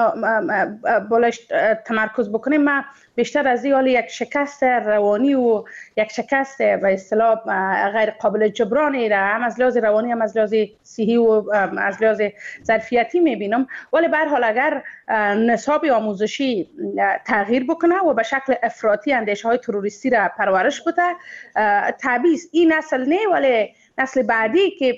بالش تمرکز بکنیم، ما بیشتر از این یک شکست روانی و یک شکست به اصطلاح غیر قابل جبرانی را هم از لحاظ روانی هم از لحاظ صحی و از لحاظ ظرفیتی میبینم. ولی به هر حال اگر نصاب آموزشی تغییر بکنه و به شکل افراطی اندیشه های تروریستی را پرورش بده، تبعیض این نسل نه ولی نسل بعدی که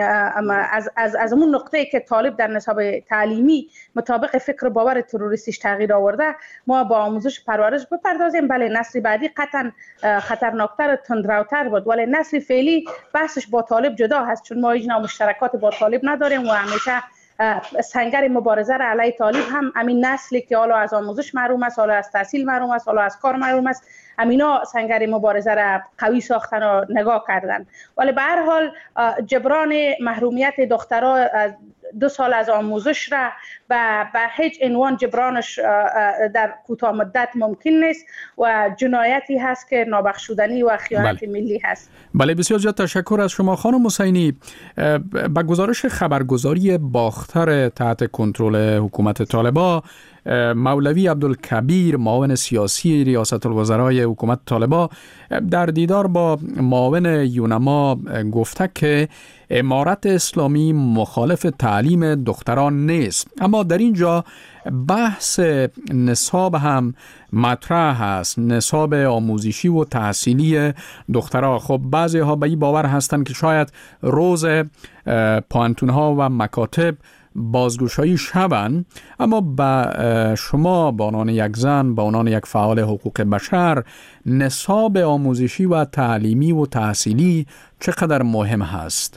از اون نقطه‌ای که طالب در نصاب تعلیمی مطابق فکر و باور تروریستیش تغییر آورده، ما با آموزش پرورش بپردازیم. بله نسل بعدی قطعا خطرناکتر و تندروتر بود، ولی نسل فعلی بحثش با طالب جدا هست، چون ما هیچ نوع مشترکات با طالب نداریم و همیشه سنگر مبارزه را علیه طالب هم همین نسلی که حالا از آموزش محروم است، حالا از تحصیل محروم است، حالا از کار محروم است، همینا سنگر مبارزه را قوی ساختن و نگاه کردن. ولی به هر حال جبران محرومیت دخترها 2 سال از آموزش را به هیچ عنوان جبرانش در کوتاه مدت ممکن نیست و جنایتی هست که نابخشودنی و خیانت ملی هست. بله، بسیار زیاد تشکر از شما. خانم حسینی، با گزارش خبرگزاری باختر تحت کنترل حکومت طالبان، مولوی عبدالکبیر معاون سیاسی ریاست الوزرای حکومت طالبان در دیدار با معاون یونما گفته که امارت اسلامی مخالف تعلیم دختران نیست، اما در اینجا بحث نصاب هم مطرح است، نصاب آموزشی و تحصیلی دخترها. خب بعضی ها به این باور هستند که شاید روز پانتون ها و مکاتب بازگشایی شوند، اما با شما به عنوان یک زن، به عنوان یک فعال حقوق بشر، نصاب آموزشی و تعلیمی و تحصیلی چقدر مهم هست؟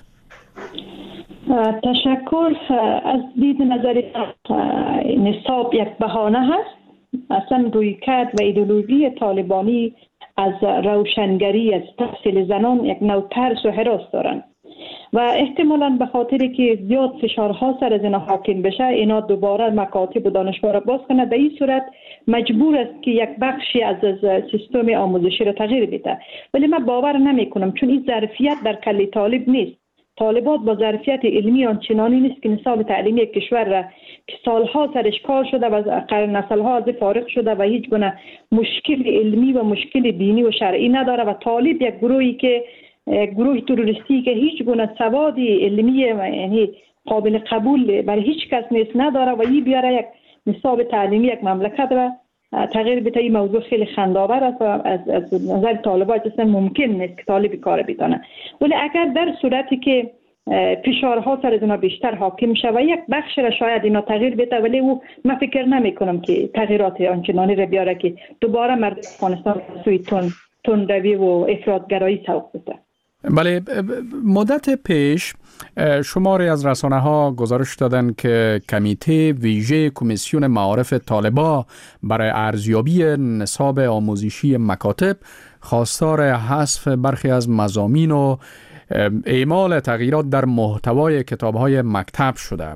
تشکر. از دید نظر نصاب یک بهانه هست. اصلا رویکرد و ایدئولوژی طالبانی از روشنگری، از تحصیل زنان یک نوع ترس و هراس دارن و احتمالاً به خاطر که زیاد فشارها سر از اینا حاکم بشه، اینا دوباره مکاتب و دانشگاه را باز کنه. به این صورت مجبور است که یک بخشی از سیستم آموزشی را تغییر بده. ولی من باور نمی کنم، چون این ظرفیت در کل طالب نیست. طالبات با ظرفیت علمی آنچنانی نیست که نصاب تعلیمی کشور را که سالها سرش کار شده و نسلها از فارغ شده و هیچ گونه مشکل علمی و مشکل دینی و شرعی نداره و طالب یک گروهی که گروه تروریستی که هیچ گونه سواد علمی یعنی قابل قبول برای هیچ کس نیست نداره و این بیاره یک نصاب تعلیمی یک مملکت را تغییر بده. این موضوع خیلی خنده‌آور است و از نظر طالبان اصلا ممکن نیست که طالب کار بتونه. ولی اگر در صورتی که فشارها سر اینا بیشتر حاکم شه و یک بخش را شاید اینا تغییر بده، ولی او من فکر نمی کنم که تغییرات آنچنانی را بیاره که دوباره مردم افغانستان سوی تندروی و افراطگرایی سوق بده. بله، مدت پیش شماری از رسانه ها گزارش دادند که کمیته ویژه کمیسیون معارف طالبا برای ارزیابی نصاب آموزشی مکاتب خواستار حذف برخی از مضامین و اعمال تغییرات در محتوای کتاب‌های مکتب شده.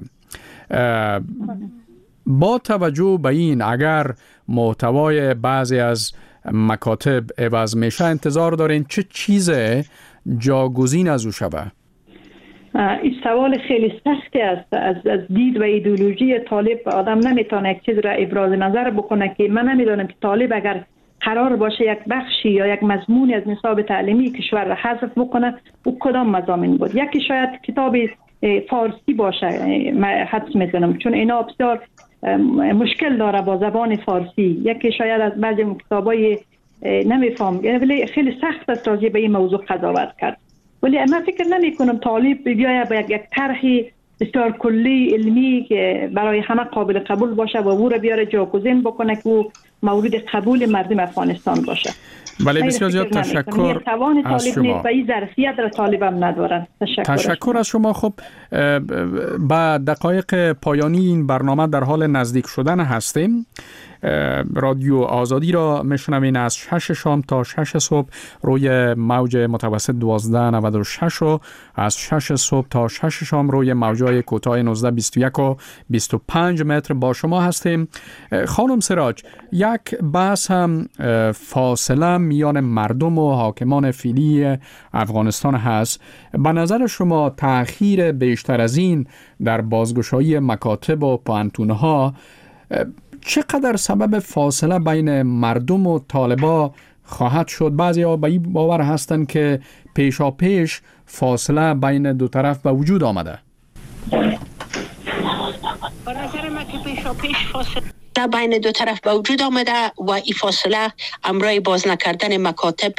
با توجه به این، اگر محتوای بعضی از مکاتب عوض میشه، انتظار دارین چه چیز جاگزین از او شود؟ این سوال خیلی سختی است. از دید و ایدئولوژی طالب آدم نمیتونه یک چیز را ابراز نظر بکنه که من نمیدونم که طالب اگر قرار باشه یک بخشی یا یک مضمونی از نصاب تعلیمی کشور را حذف بکنه، او کدام مضامین بود؟ یکی شاید کتاب فارسی باشه، من حدس میزنم، چون اینا بسیار مشکل داره با زبان فارسی. یکی شاید از بعضی کتابای نمیفهم، ولی خیلی سخت است راجع به این موضوع قضاوت کرد. ولی من فکر نمی کنم طالب بیاید با یک طرح بسیار کلی علمی که برای همه قابل قبول باشه و او را بیاره جاگزین بکنه که او مورد قبول مردم افغانستان باشه. بله، بسیار زیاد تشکر از شما. و این ظرفیت را طالب هم ندارن. تشکر از شما. خب با دقایق پایانی این برنامه در حال نزدیک شدن هستیم. رادیو آزادی را میشنوین از 6 شام تا 6 صبح روی موج متوسط 1296 و از 6 صبح تا 6 شام روی موج‌های کوتاه 1921 و 25 متر با شما هستیم. خانم سراج، یک بحث هم فاصله میان مردم و حاکمان فعلی افغانستان هست. به نظر شما تأخیر بیشتر از این در بازگشایی مکاتب و پوهنتون‌ها چقدر سبب فاصله بین مردم و طالبا خواهد شد؟ بعضی ها به این باور هستند که پیشا پیش فاصله بین دو طرف به وجود آمده. به نظر من که پیشا پیش فاصله بین دو طرف به وجود آمده و این فاصله امرای باز نکردن مکاتب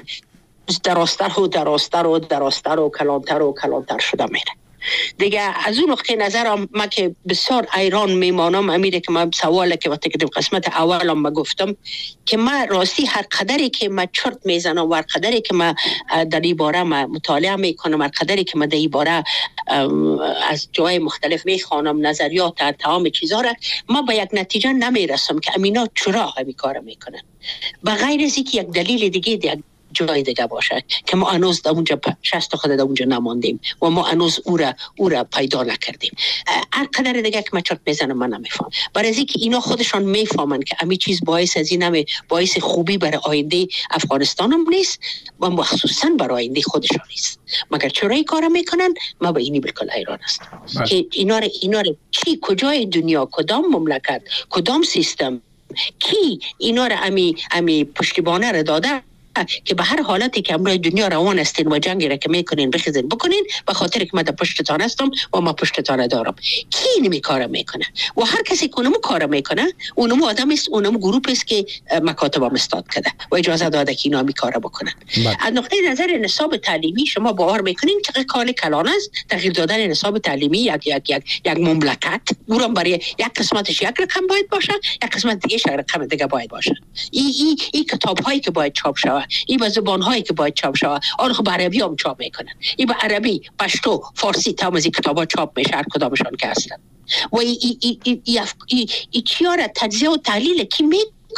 دراستر و کلانتر شده میره. دیگه از اون نقطه نظرم من که بسیار ایران میمانم امیره که من سواله که وقتی که قسمت اولم ما گفتم که من راستی هر قدری که من چرت میزنم و هر قدری که من در این باره مطالعه میکنم، هر قدری که من در این باره از جای مختلف میخوانم نظریات تمام چیزها را، من به یک نتیجه نمیرسم که امینا چرا همین کار میکنن، به غیر از اینکه یک دلیل دیگه جای دیگه باشه که ما هنوز در اونجا 60 خود در اونجا نماندیم و ما هنوز او را پیدا نکردیم. هر قدر دیگه که من چرت میزنم من نمیفهم، برای از اینکه اینا خودشان میفهمن که همین چیز باعث از این باعث خوبی برای آینده افغانستان هم نیست و مخصوصا برای آینده خودشان نیست. مگر چرا این کار میکنن؟ ما به اینی بالکل حیران هستم که اینا را چی، کجای دنیا، کدام مملکت، کدام سیستم کی اینا را امی پشتیبانه را داده که به هر حالتی که امروز دنیا روان استین و جنگی را که میکنین بخیزین بکنین به خاطر که من در پشتتان هستم و ما پشتتان دارم. کی نمی کار میکنه؟ و هر کسی که اونمو کار میکنه اونمو آدم است، اونمو گروپ است که مکاتب هم استاد کرده و اجازه داده که اینا می کار بکنن. از نقطه نظر نصاب تعلیمی شما باور میکنین چقدر کار کلان است تغییر دادن نصاب تعلیمی یک مملکت؟ اونم برای یک قسمتش یک رقم باید باشه، یک قسمت دیگه یک رقم دیگه باید باشه. این کتاب هایی که باید چاپ شود، این با زبان هایی که باید چاپ شود، آن خب عربی هم چاپ میکنن، این با عربی، پشتو، فارسی تمام از این کتابا چاپ میشه هر کدامشان که هستن. و این چیارا تجزیه و تحلیل کی میکنه؟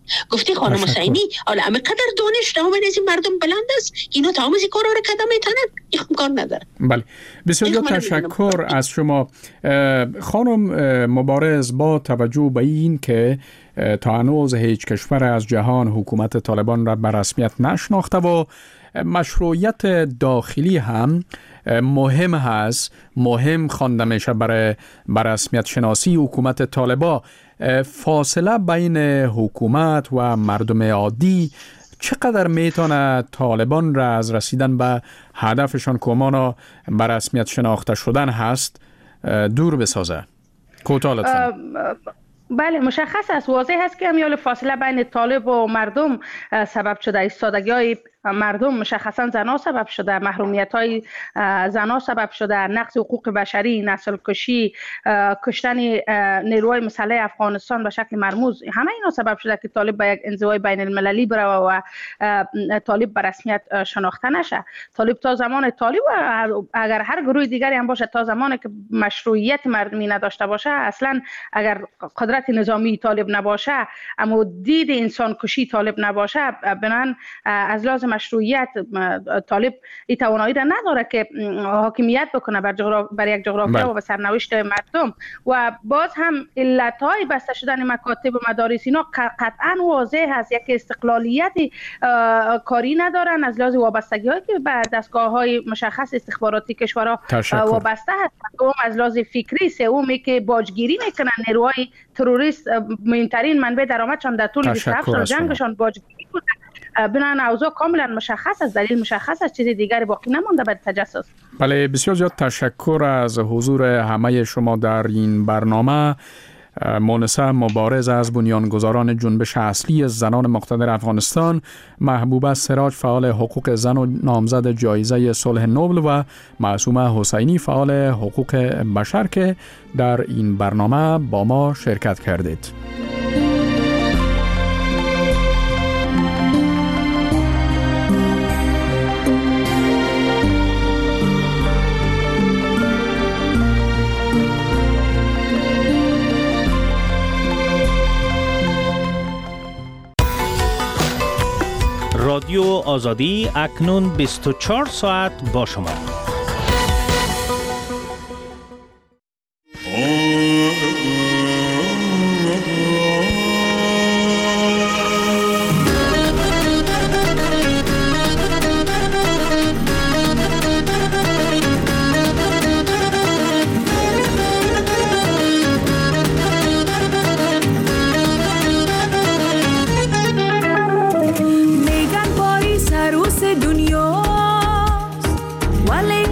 گفتی خانم حسینی حالا همه قدر دانش تمام از این مردم بلند است اینا تمام از این کارا رو کدام میتونن این کار نداره. بله بسیار تشکر از شما خانم مبارز. با توجه به این که تا هنوز هیچ کشور از جهان حکومت طالبان را به رسمیت نشناخته و مشروعیت داخلی هم مهم هست، مهم خوانده میشه برای رسمیت شناسی حکومت طالبان، فاصله بین حکومت و مردم عادی چقدر میتونه طالبان را از رسیدن به هدفشان که امانا به رسمیت شناخته شدن هست دور بسازه؟ کوتاه لطفاً. بله مشخص است، واضح است که امیال فاصله بین طالب و مردم سبب شده، ایستادگی های مردم مشخصا زنها سبب شده، محرومیت های زنها سبب شده، نقض حقوق بشری، نسل کشی، کشتن نیروهای مسلح افغانستان به شکل مرموز، همه اینا سبب شده که طالب به یک انزوای بین المللی بره و طالب به رسمیت شناخته نشه. طالب تا زمان طالب و اگر هر گروه دیگری هم باشه تا زمانی که مشروعیت مردمی نداشته باشه، اصلا اگر قدرت نظامی طالب نباشه اما دید انسان کشی طالب نباشه، بنان از لازم مشروعیت طالب این توانایی را نداره که حاکمیت بکنه بر یک جغرافیا و به سرنوشت مردم. و باز هم علتهای بسته شدن مکاتب و مدارس اینا قطعا واضح هست، یک استقلالیت کاری ندارن، از لحاظ وابستگی هایی که به دستگاه های مشخص استخباراتی کشورها وابسته هست، دوم از لحاظ فکری، سومی که باجگیری میکنن، نیروهای تروریست مهمترین منبع درآمدشان در طول 27 سال جنگشان باجگیری بوده. بنابراین اوضاع کاملا مشخص است، دلیل مشخص است، چیزی دیگری باقی نمانده برای تجسس. بله بسیار زیاد تشکر از حضور همه شما در این برنامه. مونسه مبارز از بنیانگذاران جنبش اصلی زنان مقتدر افغانستان، محبوبه سراج فعال حقوق زن و نامزد جایزه صلح نوبل و معصومه حسینی فعال حقوق بشر که در این برنامه با ما شرکت کردید. رادیو آزادی اکنون 24 ساعت با شما. دنیاست ولی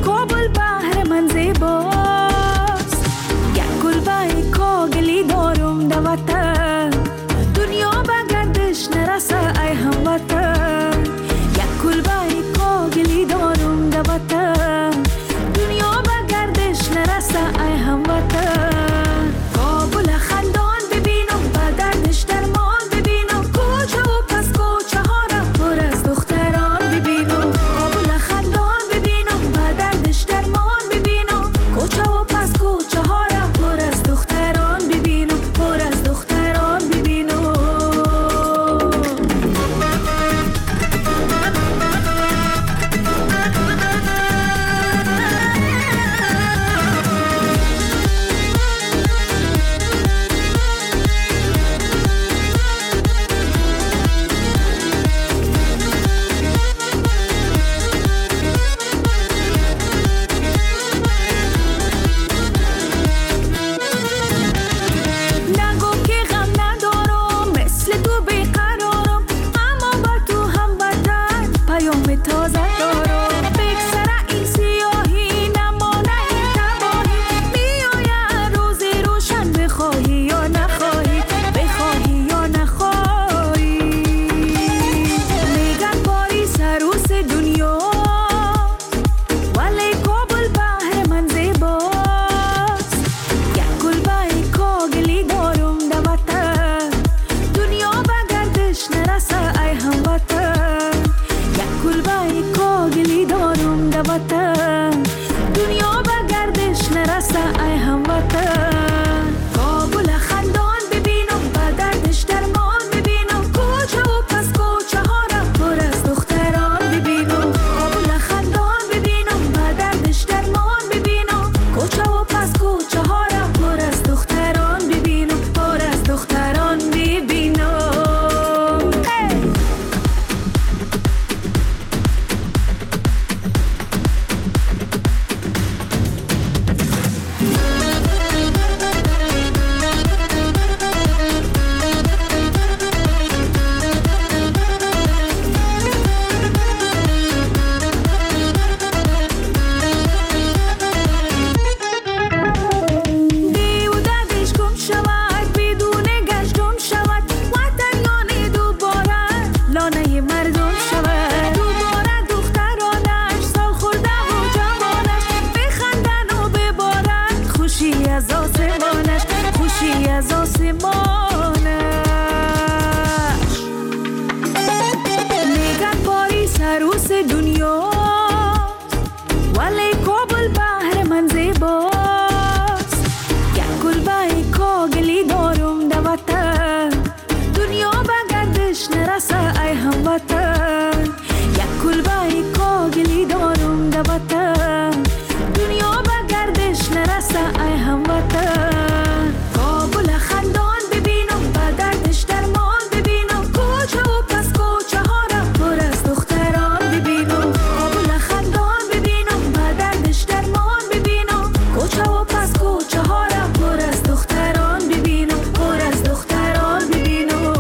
مونده وطن، دنیا به گردش نرسه ای هموطن. کابل خندان ببینم به دردش درمان ببینم، کوچه و پس کوچه ها را پر از دختران ببینم. کابل خندان ببینم به دردش درمان ببینم، کوچه و پس کوچه ها را پر از دختران ببینم، پر از دختران ببینم.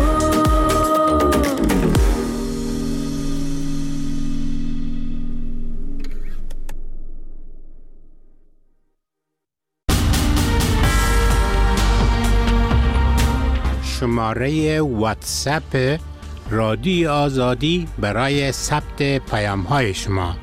شماره واتساپ رادیو آزادی برای ثبت پیام‌های شما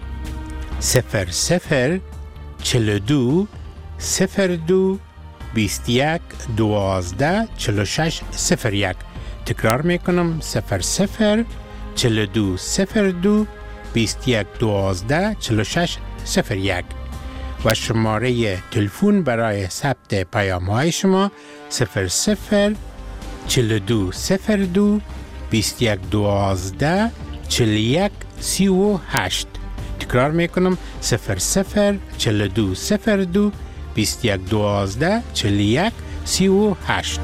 00 42 02 21 12 46 01. تکرار میکنم 00 42 02 21 12 46 01 و شماره تلفن برای ثبت پیام‌های شما 00 42 02 21 12 41 38. تکرار میکنم 00 42 02 21 12 41 38.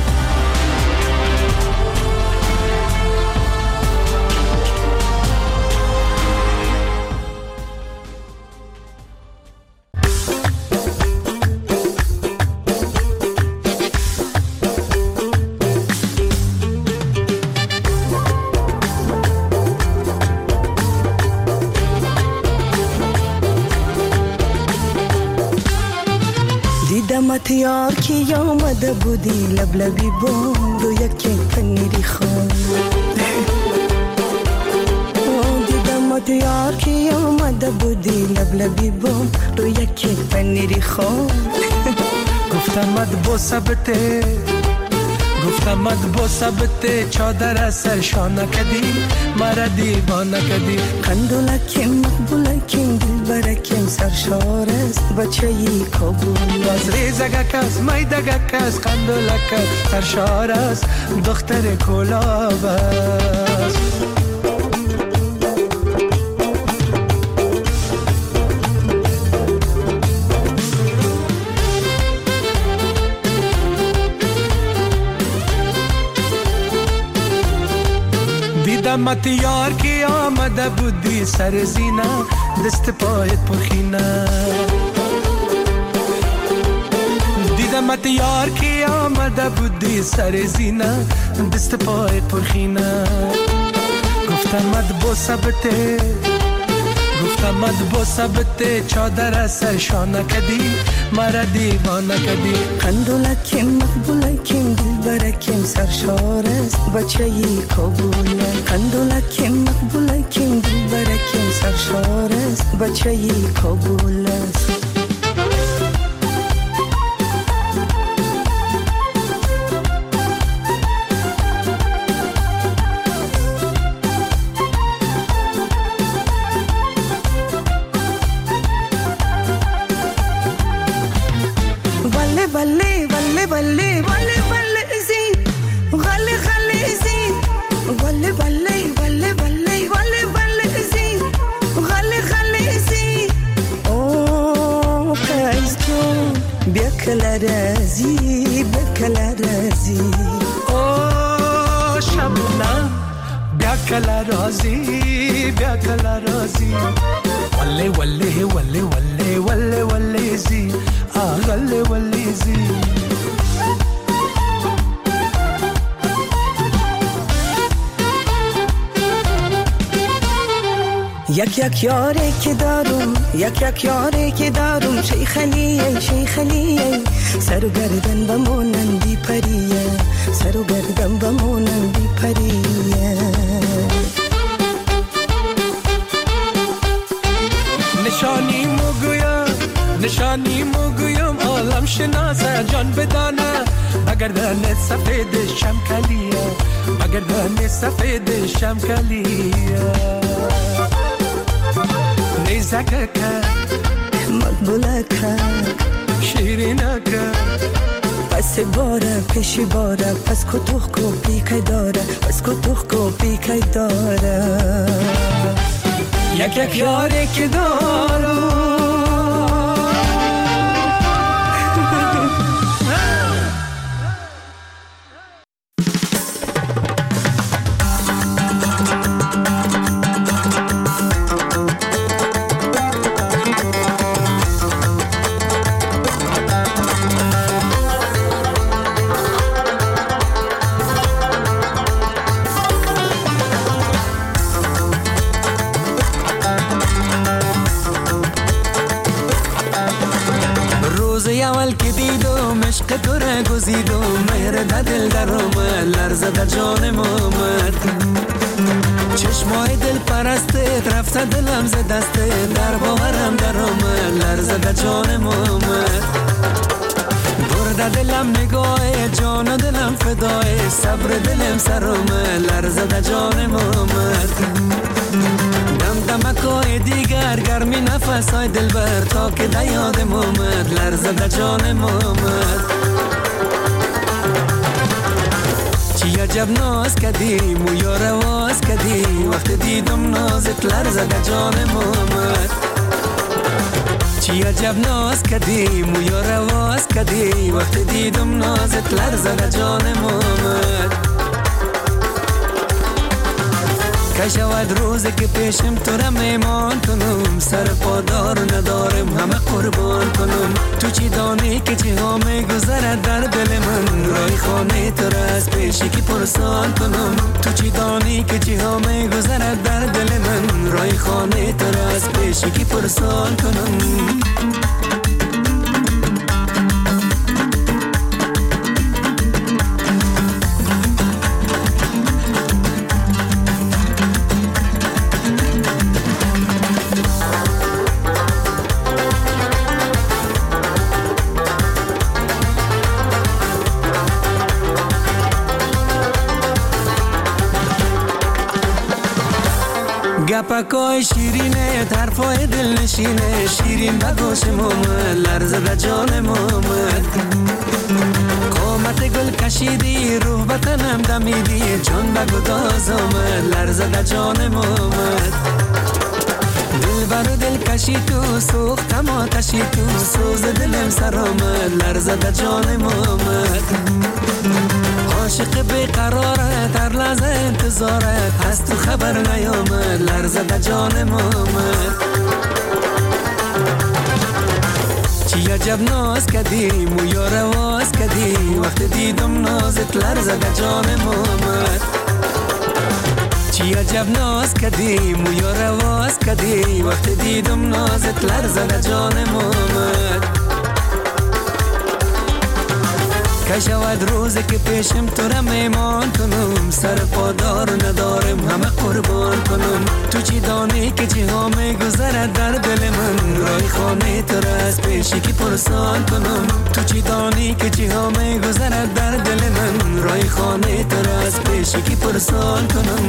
دیدمت یار کی آمده بودی لبلبی بام رو یک پنیری خان. دیدمت یار کی آمده بودی لبلبی بام رو یک پنیری خان. گفتمت با ثبته گفتمت با ثبته چادر سرشانه کدی مرا دیوانه کدی. قندولکیم مقبولکیم دلبرکیم سرشار است بچه ای کابل. از ریزگک است میدگک است قندولک است سرشار است دختر کلاب است. دیدمت یار کی آمده بودی سر زینه دست پایت پرخینه. دیدمت یار کی آمده بودی سر زینه دست پایت پرخینه. گفتمت با ثبته گفتمت با ثبته چادر سرشانه کدی مرا دیوانه کدی. قندولکیم مقبولکیم دلبرکیم سرشار است بچه ای کابل. قندولکیم مقبولکیم دلبرکیم سرشار است بچه ای کابل است. بله بله بله بله بله زی غله غله زی بله بله بله بله بله بله زی غله غله زی. او قیس جون بیا کلا رازی بیا کلا رازی. او شبنم بیا کلا رازی بیا کلا رازی. وله وله وله وله وله وله زی غله وله زی. یک یاری که دارم یک یاری که دارم شیخلیه شیخلیه. سر و گردن بمونن بی پریه سر و گردن بمونن بی پریه. نشانی مگویم عالم شناسه جان بدانه بگردن سفید شمکلیه بگردن سفید شمکلیه. نیزکه مقبوله که شیرینه که پس باره پیشی باره پس کتوخ کو پیکای داره پس کتوخ کو پیکای داره. یک یاری که دارم که دیدم عشق تو را گزیدم مهر در دل در آمد لرزه در جانم آمد چشمای دل پرستت رفته دلم ز دستت در باورم در آمد لرزه در جانم آمد برده دلم نگاه جان و دلم فدای صبر دلم سر آمد لرزه در جانم آمد دمکای دیگر گرمی نفسای دلبر تا که در یادم آمد لرزه در جانم آمد چی عجب ناز کدیم و یا رواز کدیم وقت دیدم نازت لرزه در جانم آمد چی عجب ناز کدیم و یا رواز کدیم وقت دیدم نازت لرزه در جانم آمد که شود روزی که پیشم تو را میمان کنم سر پادار ندارم همه قربان کنم تو چی دانی که چی ها میگذرد در دل من رای خانه تو را از پیشی که پرسان کنم تو چی دانی که چی ها میگذرد در دل من رای خانه تو را از پیشی که پرسان کنم گپکای شیرینه طرفای دل نشینه شیرین بگوشم آمد لرزه در جانم آمد قامت گل کشیدی روح بطنم دمیدی جان بگداز آمد لرزه در جانم آمد دل بر دل کشی تو سوختم آتشی تو سوز دلم سر آمد لرزه در جانم آمد عاشق بیقرارت هر لحظه انتظارت هست تو خبر نیامد لرزه در جانم آمد چی عجب ناز کدیم و یا رواز کدیم وقت دیدم نازت لرزه در جانم آمد چی عجب ناز کدیم و یا رواز کدیم وقت دیدم نازت لرزه در جانم آمد که شود روزی که پیشم تو را میمان کنم سر پادار ندارم همه قربان کنم تو چی دانی که چی ها میگذرد در دل من رای خانه تو را از پیشی که پرسان کنم تو چی دانی که چی ها میگذرد در دل من رای خانه تو را از پیشی که پرسان کنم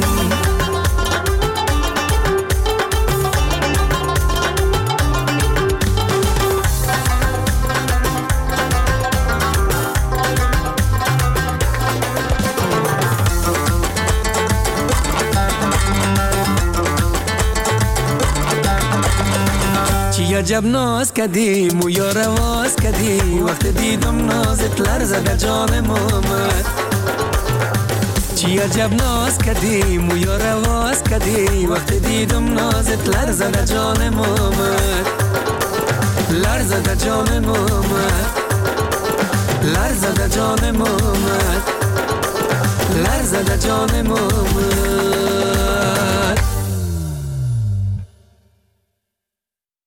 عجب ناز کدیم و یا رواز کدی وقت دیدم نازت لرزه در جانم آمد چی عجب ناز کدیم و یا رواز کدی وقت دیدم نازت لرزه در جانم آمد لرزه در جانم آمد لرزه در جانم آمد لرزه در جانم آمد